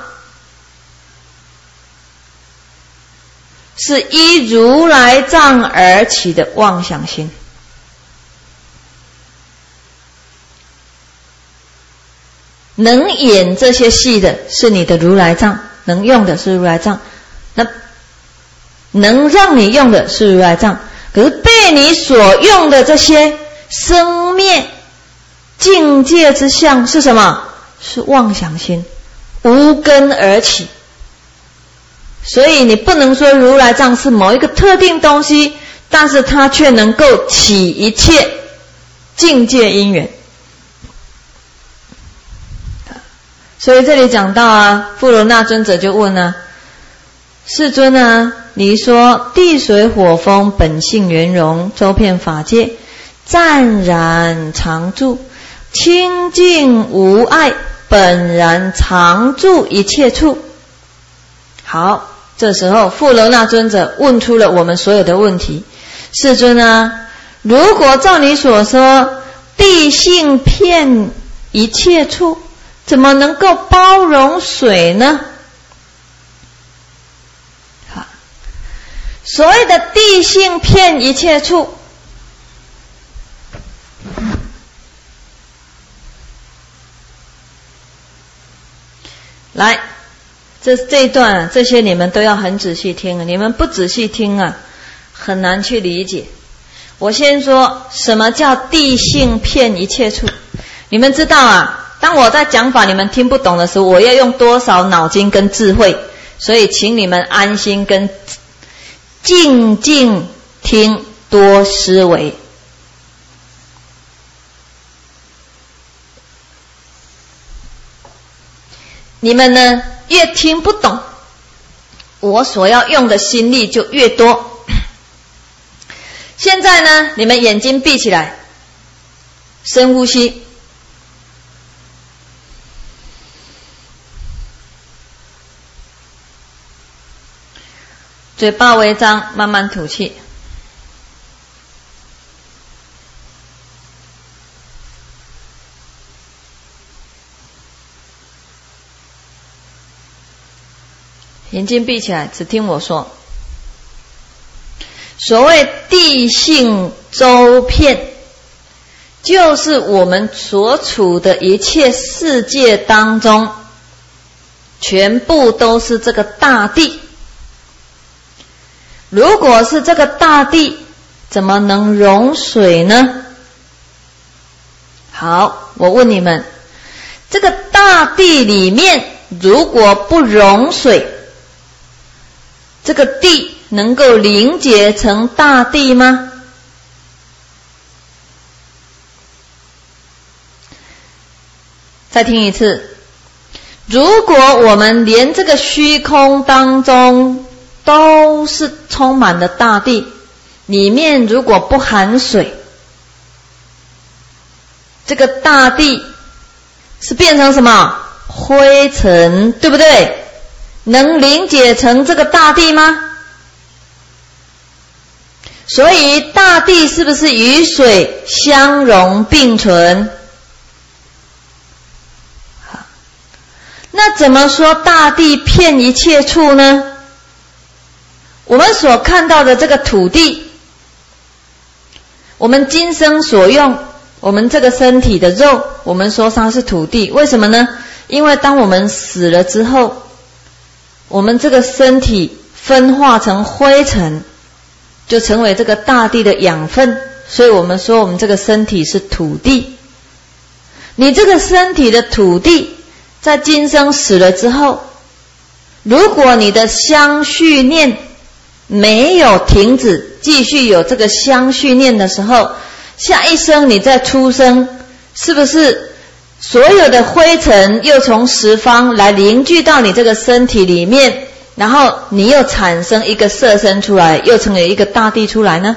是依如来藏而起的妄想心。能演这些戏的是你的如来藏，能用的是如来藏，那能让你用的是如来藏，可是被你所用的这些生灭境界之相是什么？是妄想心，无根而起。所以你不能说如来藏是某一个特定东西，但是它却能够起一切境界因缘。所以这里讲到啊，富罗那尊者就问啊，世尊啊，你说地水火风本性圆融，周遍法界，湛然常住，清净无碍，本然常住一切处。好，这时候富罗那尊者问出了我们所有的问题。世尊啊，如果照你所说，地性遍一切处，怎么能够包容水呢？好， 所谓的地性遍一切处，来，这这一段啊，这些你们都要很仔细听啊，你们不仔细听啊，很难去理解。我先说什么叫地性遍一切处，你们知道啊，当我在讲法你们听不懂的时候，我要用多少脑筋跟智慧，所以请你们安心跟静静听，多思维。你们呢，越听不懂，我所要用的心力就越多。现在呢，你们眼睛闭起来，深呼吸，嘴巴微张，慢慢吐气。眼睛闭起来，只听我说。所谓地性周遍，就是我们所处的一切世界当中，全部都是这个大地。如果是这个大地，怎么能容水呢？好，我问你们，这个大地里面如果不容水，这个地能够凝结成大地吗？再听一次，如果我们连这个虚空当中都是充满了大地，里面如果不含水，这个大地是变成什么？灰尘，对不对？能凝结成这个大地吗？所以大地是不是与水相融并存？好，那怎么说大地遍一切处呢？我们所看到的这个土地，我们今生所用，我们这个身体的肉，我们说它是土地，为什么呢？因为当我们死了之后，我们这个身体分化成灰尘，就成为这个大地的养分，所以我们说我们这个身体是土地。你这个身体的土地，在今生死了之后，如果你的相续念没有停止，继续有这个相续念的时候，下一生你再出生，是不是所有的灰尘又从十方来凝聚到你这个身体里面，然后你又产生一个色身出来，又成为一个大地出来呢？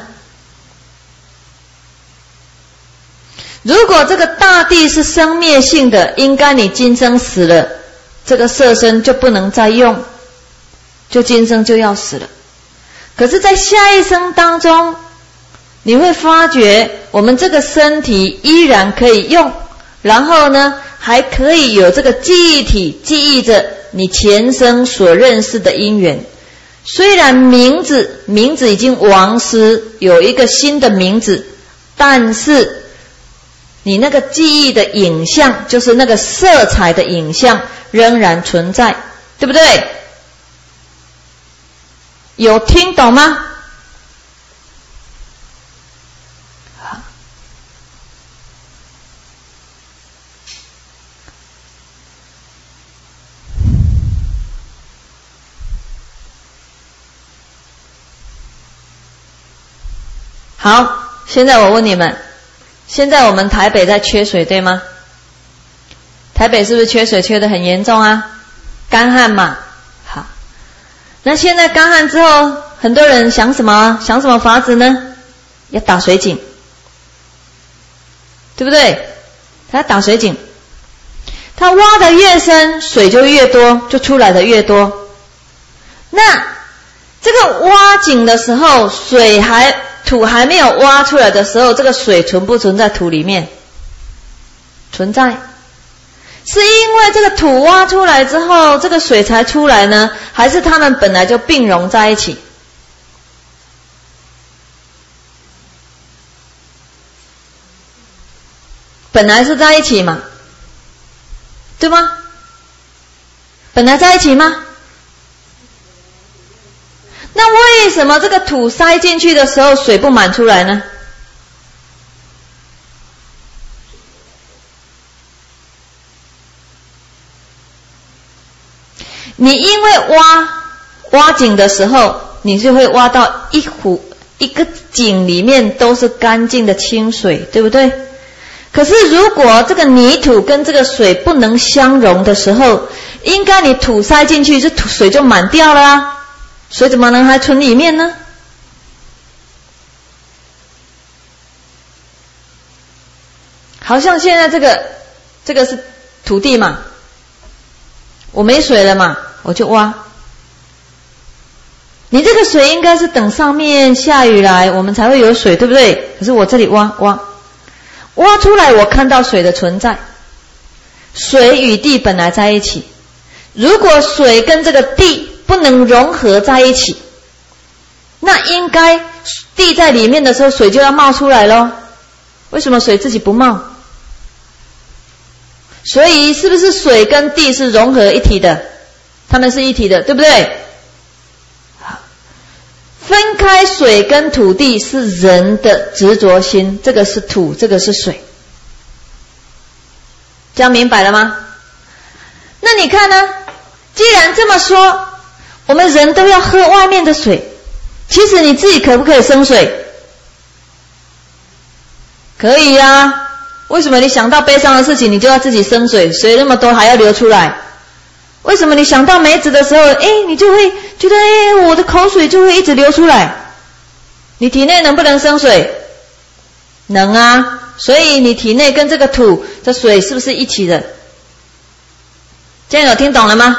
如果这个大地是生灭性的，应该你今生死了，这个色身就不能再用，就今生就要死了。可是在下一生当中，你会发觉我们这个身体依然可以用，然后呢还可以有这个记忆体记忆着你前生所认识的因缘。虽然名字名字已经亡失，有一个新的名字，但是你那个记忆的影像，就是那个色彩的影像仍然存在，对不对？有听懂吗？好，现在我问你们，现在我们台北在缺水，对吗？台北是不是缺水缺得很严重啊？干旱嘛。好，那现在干旱之后，很多人想什么？想什么法子呢？要打水井，对不对？他打水井，他挖得越深，水就越多，就出来的越多。那这个挖井的时候，水还土还没有挖出来的时候，这个水存不存在土里面？存在。是因为这个土挖出来之后，这个水才出来呢？还是它们本来就并融在一起？ 本来是在一起嘛，对吗？本来在一起吗？那为什么这个土塞进去的时候水不满出来呢？你因为挖挖井的时候，你就会挖到一湖一个井里面都是干净的清水，对不对？可是如果这个泥土跟这个水不能相融的时候，应该你土塞进去，这土水就满掉了啊，水怎么能还存里面呢？好像现在这个这个是土地嘛，我没水了嘛，我就挖。你这个水应该是等上面下雨来，我们才会有水，对不对？可是我这里挖挖挖出来，我看到水的存在。水与地本来在一起，如果水跟这个地不能融合在一起，那应该地在里面的时候，水就要冒出来咯。为什么水自己不冒？所以是不是水跟地是融合一体的？它们是一体的，对不对？分开水跟土地是人的执着心，这个是土，这个是水。这样明白了吗？那你看呢？既然这么说，我们人都要喝外面的水，其实你自己可不可以生水？可以啊。为什么你想到悲伤的事情，你就要自己生水？水那么多还要流出来？为什么你想到梅子的时候，哎，你就会觉得，哎，我的口水就会一直流出来？你体内能不能生水？能啊。所以你体内跟这个土的水是不是一起的？这样有听懂了吗？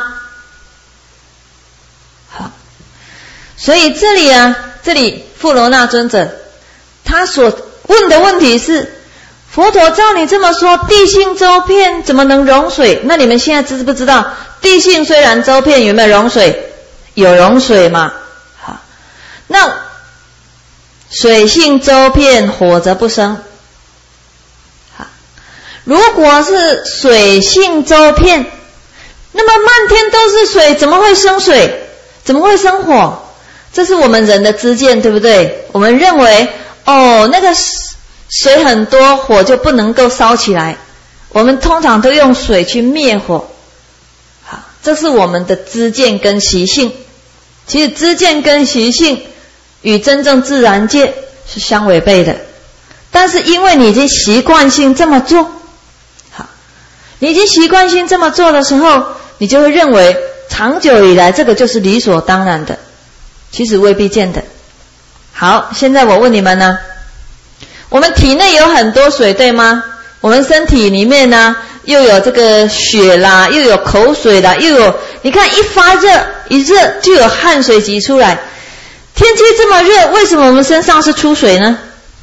好，所以这里啊，这里富罗那尊者他所问的问题是，佛陀照你这么说，地性周遍怎么能融水？那你们现在知不知道，地性虽然周遍，有没有融水？有融水嘛。好，那水性周遍，火则不生。好，如果是水性周遍，那么漫天都是水，怎么会生水？怎么会生火？这是我们人的知见，对不对？我们认为，哦，那个水很多，火就不能够烧起来。我们通常都用水去灭火。好，这是我们的知见跟习性。其实知见跟习性与真正自然界是相违背的。但是因为你已经习惯性这么做，好，你已经习惯性这么做的时候，你就会认为长久以来这个就是理所当然的。其实未必见的。好，现在我问你们呢，我们体内有很多水，对吗？我们身体里面呢，又有这个血啦，又有口水啦，又有，你看一发热，一热就有汗水挤出来。天气这么热，为什么我们身上是出水呢？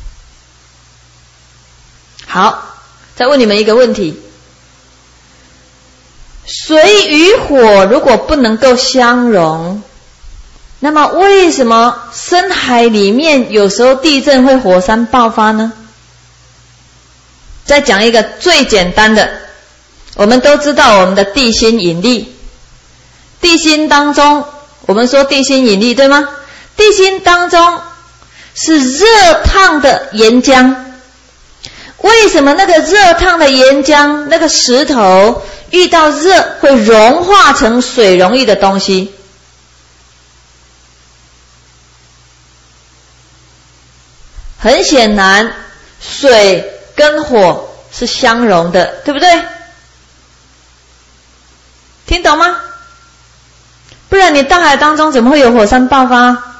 好，再问你们一个问题，水与火如果不能够相融，那么为什么深海里面有时候地震会火山爆发呢？再讲一个最简单的，我们都知道我们的地心引力。地心当中，我们说地心引力，对吗？地心当中是热烫的岩浆。为什么那个热烫的岩浆，那个石头遇到热会融化成水溶液的东西？很显然，水跟火是相融的，对不对？听懂吗？不然你大海当中怎么会有火山爆发？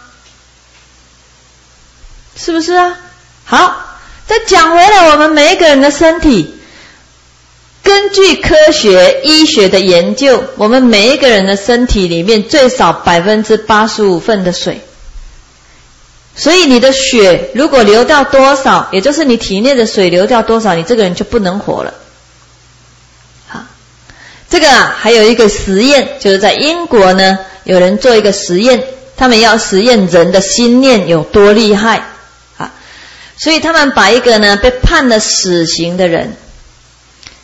是不是啊？好，再讲回来，我们每一个人的身体，根据科学医学的研究，我们每一个人的身体里面最少 百分之八十五 份的水。所以你的血如果流掉多少，也就是你体内的水流掉多少，你这个人就不能活了。好，这个啊还有一个实验，就是在英国呢，有人做一个实验，他们要实验人的心念有多厉害啊，所以他们把一个呢被判了死刑的人，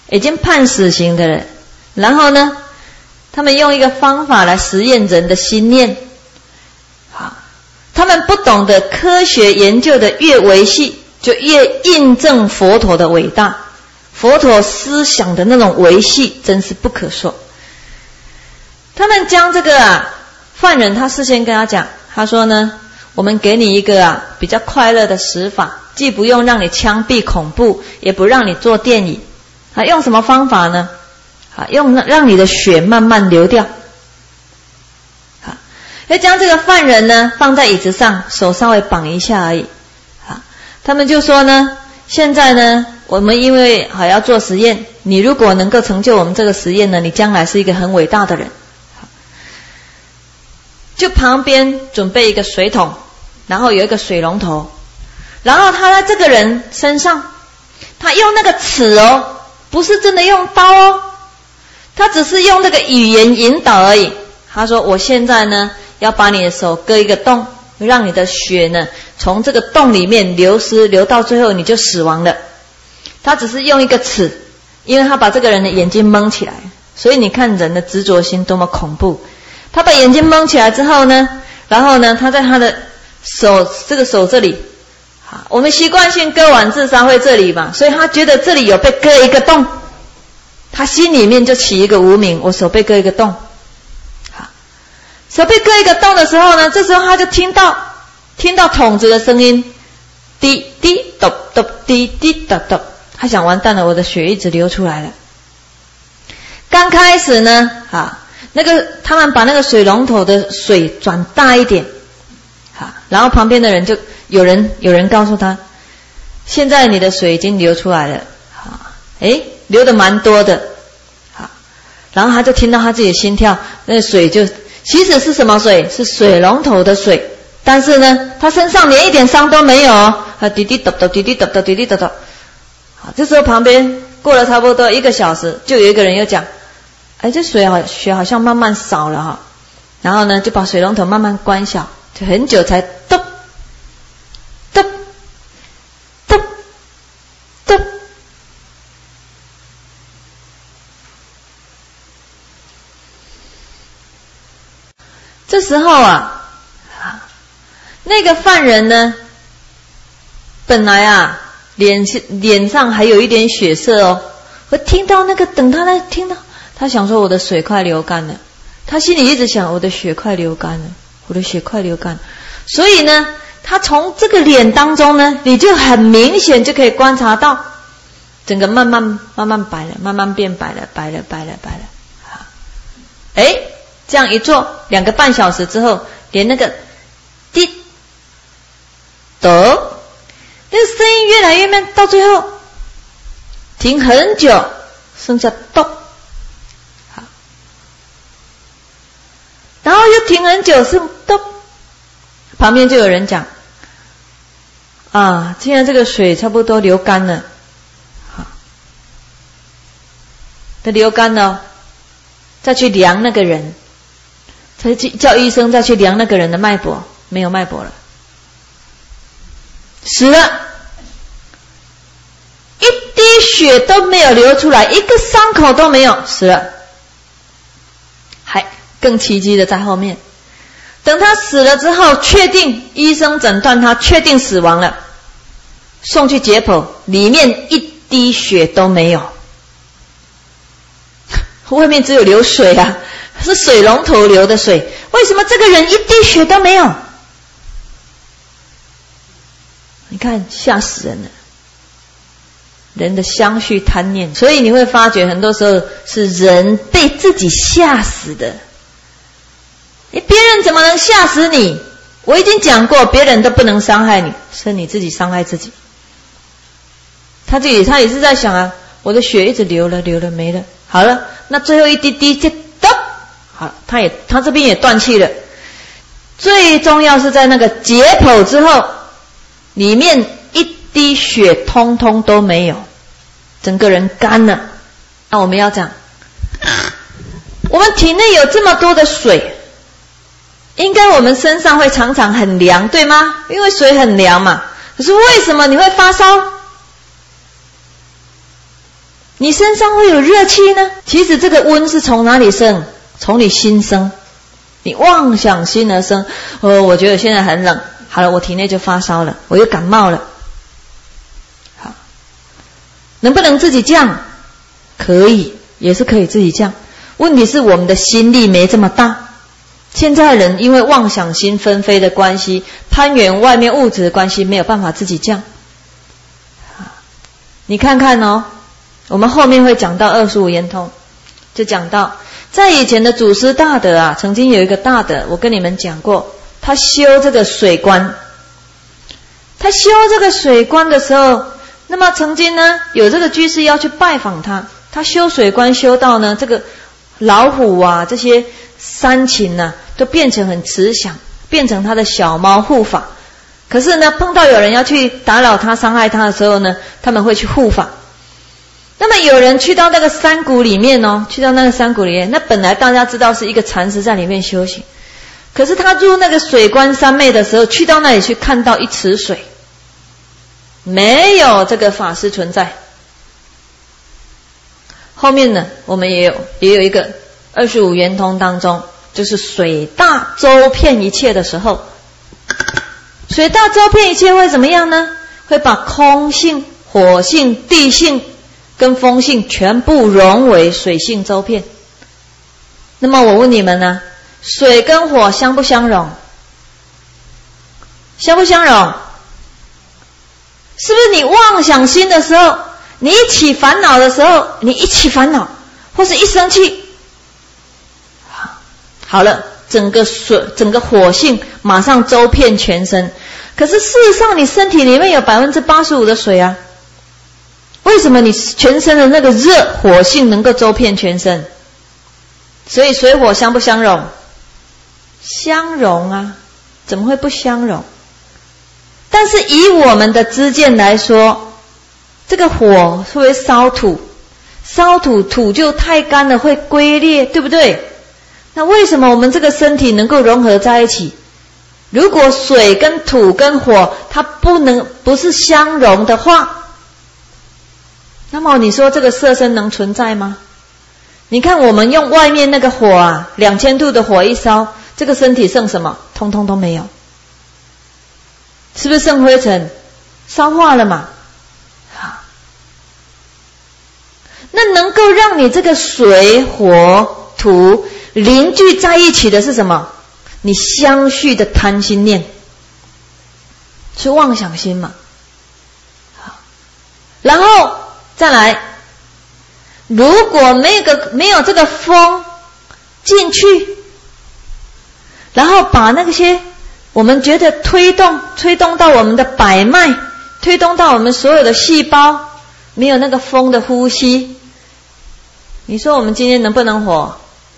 已经判死刑的人，然后呢，他们用一个方法来实验人的心念。好，他们不懂得科学研究的越维系，就越印证佛陀的伟大。佛陀思想的那种维系真是不可说。他们将这个啊犯人，他事先跟他讲，他说呢，我们给你一个啊比较快乐的死法，既不用让你枪毙恐怖，也不让你坐电椅。啊，用什么方法呢？啊，用让你的血慢慢流掉。好，要将这个犯人呢放在椅子上，手稍微绑一下而已。啊，他们就说呢，现在呢，我们因为好要做实验，你如果能够成就我们这个实验呢，你将来是一个很伟大的人。就旁边准备一个水桶，然后有一个水龙头，然后他在这个人身上，他用那个尺哦，不是真的用刀哦，他只是用那个语言引导而已。他说我现在呢要把你的手割一个洞，让你的血呢从这个洞里面流失，流到最后你就死亡了。他只是用一个尺，因为他把这个人的眼睛蒙起来，所以你看人的执着心多么恐怖。他把眼睛蒙起来之后呢，然后呢，他在他的手这个手这里，好，我们习惯性割腕自杀会这里嘛，所以他觉得这里有被割一个洞，他心里面就起一个无明，我手被割一个洞。好，手被割一个洞的时候呢，这时候他就听到听到筒子的声音，滴滴咚咚滴滴咚咚，他想完蛋了，我的血一直流出来了。刚开始呢，啊。那个他们把那个水龙头的水转大一点，好，然后旁边的人就有人有人告诉他，现在你的水已经流出来了，好，诶，流得蛮多的，好，然后他就听到他自己的心跳，那个水就其实是什么水？是水龙头的水，但是呢，他身上连一点伤都没有哦，他滴滴咚咚滴滴咚咚滴滴咚咚，好，这时候旁边过了差不多一个小时，就有一个人又讲。哎，这水好血好像慢慢少了哈，然后呢就把水龙头慢慢关小，就很久才咚咚咚咚。这时候啊，那个犯人呢，本来啊脸脸上还有一点血色哦，我听到那个，等他在听到。他想说我的水快流干了，他心里一直想我的血快流干了，我的血快流干了。所以呢，他从这个脸当中呢，你就很明显就可以观察到，整个慢慢慢慢白了，慢慢变白了，白了，白了，白了。好，哎，这样一做，两个半小时之后，连那个滴咚，那个声音越来越慢，到最后停很久，剩下咚。然后又停很久，是咚，旁边就有人讲啊，现在这个水差不多流干了，好，它流干了，再去量那个人，再去叫医生再去量那个人的脉搏，没有脉搏了，死了，一滴血都没有流出来，一个伤口都没有，死了。还更奇迹的在后面，等他死了之后，确定医生诊断他确定死亡了，送去解剖，里面一滴血都没有，外面只有流水啊，是水龙头流的水，为什么这个人一滴血都没有？你看，吓死人了，人的相续贪念，所以你会发觉很多时候是人被自己吓死的。别人怎么能吓死你？我已经讲过，别人都不能伤害你，是你自己伤害自己。他自己他也是在想啊，我的血一直流了流了没了，好了，那最后一滴滴就咚，好，他也他这边也断气了。最重要是在那个解剖之后，里面一滴血通通都没有，整个人干了。那我们要讲，我们体内有这么多的水，应该我们身上会常常很凉，对吗？因为水很凉嘛。可是为什么你会发烧？ 你身上会有热气呢？其实这个温是从哪里生？从你心生，你妄想心而生。哦，我觉得现在很冷，好了，我体内就发烧了，我又感冒了。好，能不能自己降？可以，也是可以自己降。问题是我们的心力没这么大。现在人因为妄想心纷飞的关系，攀缘外面物质的关系，没有办法自己降。你看看哦，我们后面会讲到二十五圆通，就讲到在以前的祖师大德啊，曾经有一个大德，我跟你们讲过，他修这个水观，他修这个水观的时候，那么曾经呢有这个居士要去拜访他，他修水观修到呢这个老虎啊这些山禽啊都变成很慈祥，变成他的小猫护法。可是呢碰到有人要去打扰他伤害他的时候呢，他们会去护法。那么有人去到那个山谷里面哦，去到那个山谷里面，那本来大家知道是一个禅师在里面修行，可是他入那个水观三昧的时候，去到那里去看到一池水，没有这个法师存在。后面呢我们也有也有一个二十五圆通当中，就是水大周遍一切的时候，水大周遍一切会怎么样呢？会把空性、火性、地性跟风性全部融为水性周遍。那么我问你们呢，水跟火相不相容？相不相容？是不是你妄想心的时候，你一起烦恼的时候，你一起烦恼或是一生气，好了，整个水整个火性马上周遍全身。可是事实上你身体里面有 百分之八十五 的水啊，为什么你全身的那个热火性能够周遍全身？所以水火相不相容？相容啊，怎么会不相容？但是以我们的知见来说，这个火会不会烧土？烧土，土就太干了，会龟裂，对不对？那为什么我们这个身体能够融合在一起？如果水跟土跟火它不能不是相容的话，那么你说这个色身能存在吗？你看我们用外面那个火啊，两千度的火一烧，这个身体剩什么？通通都没有，是不是剩灰尘？烧化了嘛。好，那能够让你这个水火土凝聚在一起的是什么？你相续的贪心念，是妄想心嘛。好，然后再来，如果没有个没有这个风进去，然后把那些我们觉得推动推动到我们的百脉，推动到我们所有的细胞，没有那个风的呼吸，你说我们今天能不能活？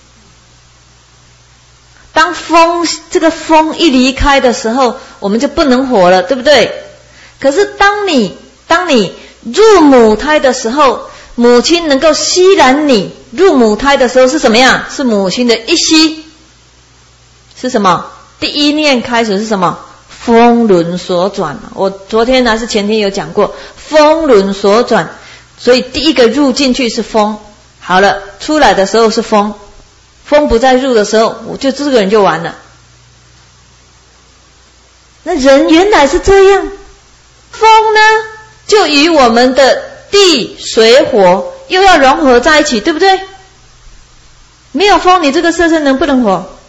当风这个风一离开的时候，我们就不能活了，对不对？可是当你当你入母胎的时候，母亲能够吸染你，入母胎的时候是什么样？是母亲的一吸，是什么？第一念开始是什么？风轮所转。我昨天还是前天有讲过，风轮所转，所以第一个入进去是风，好了，出来的时候是风。风不再入的时候，我就这个人就完了。那人原来是这样，风呢就与我们的地水火又要融合在一起，对不对？没有风，你这个色身能不能活？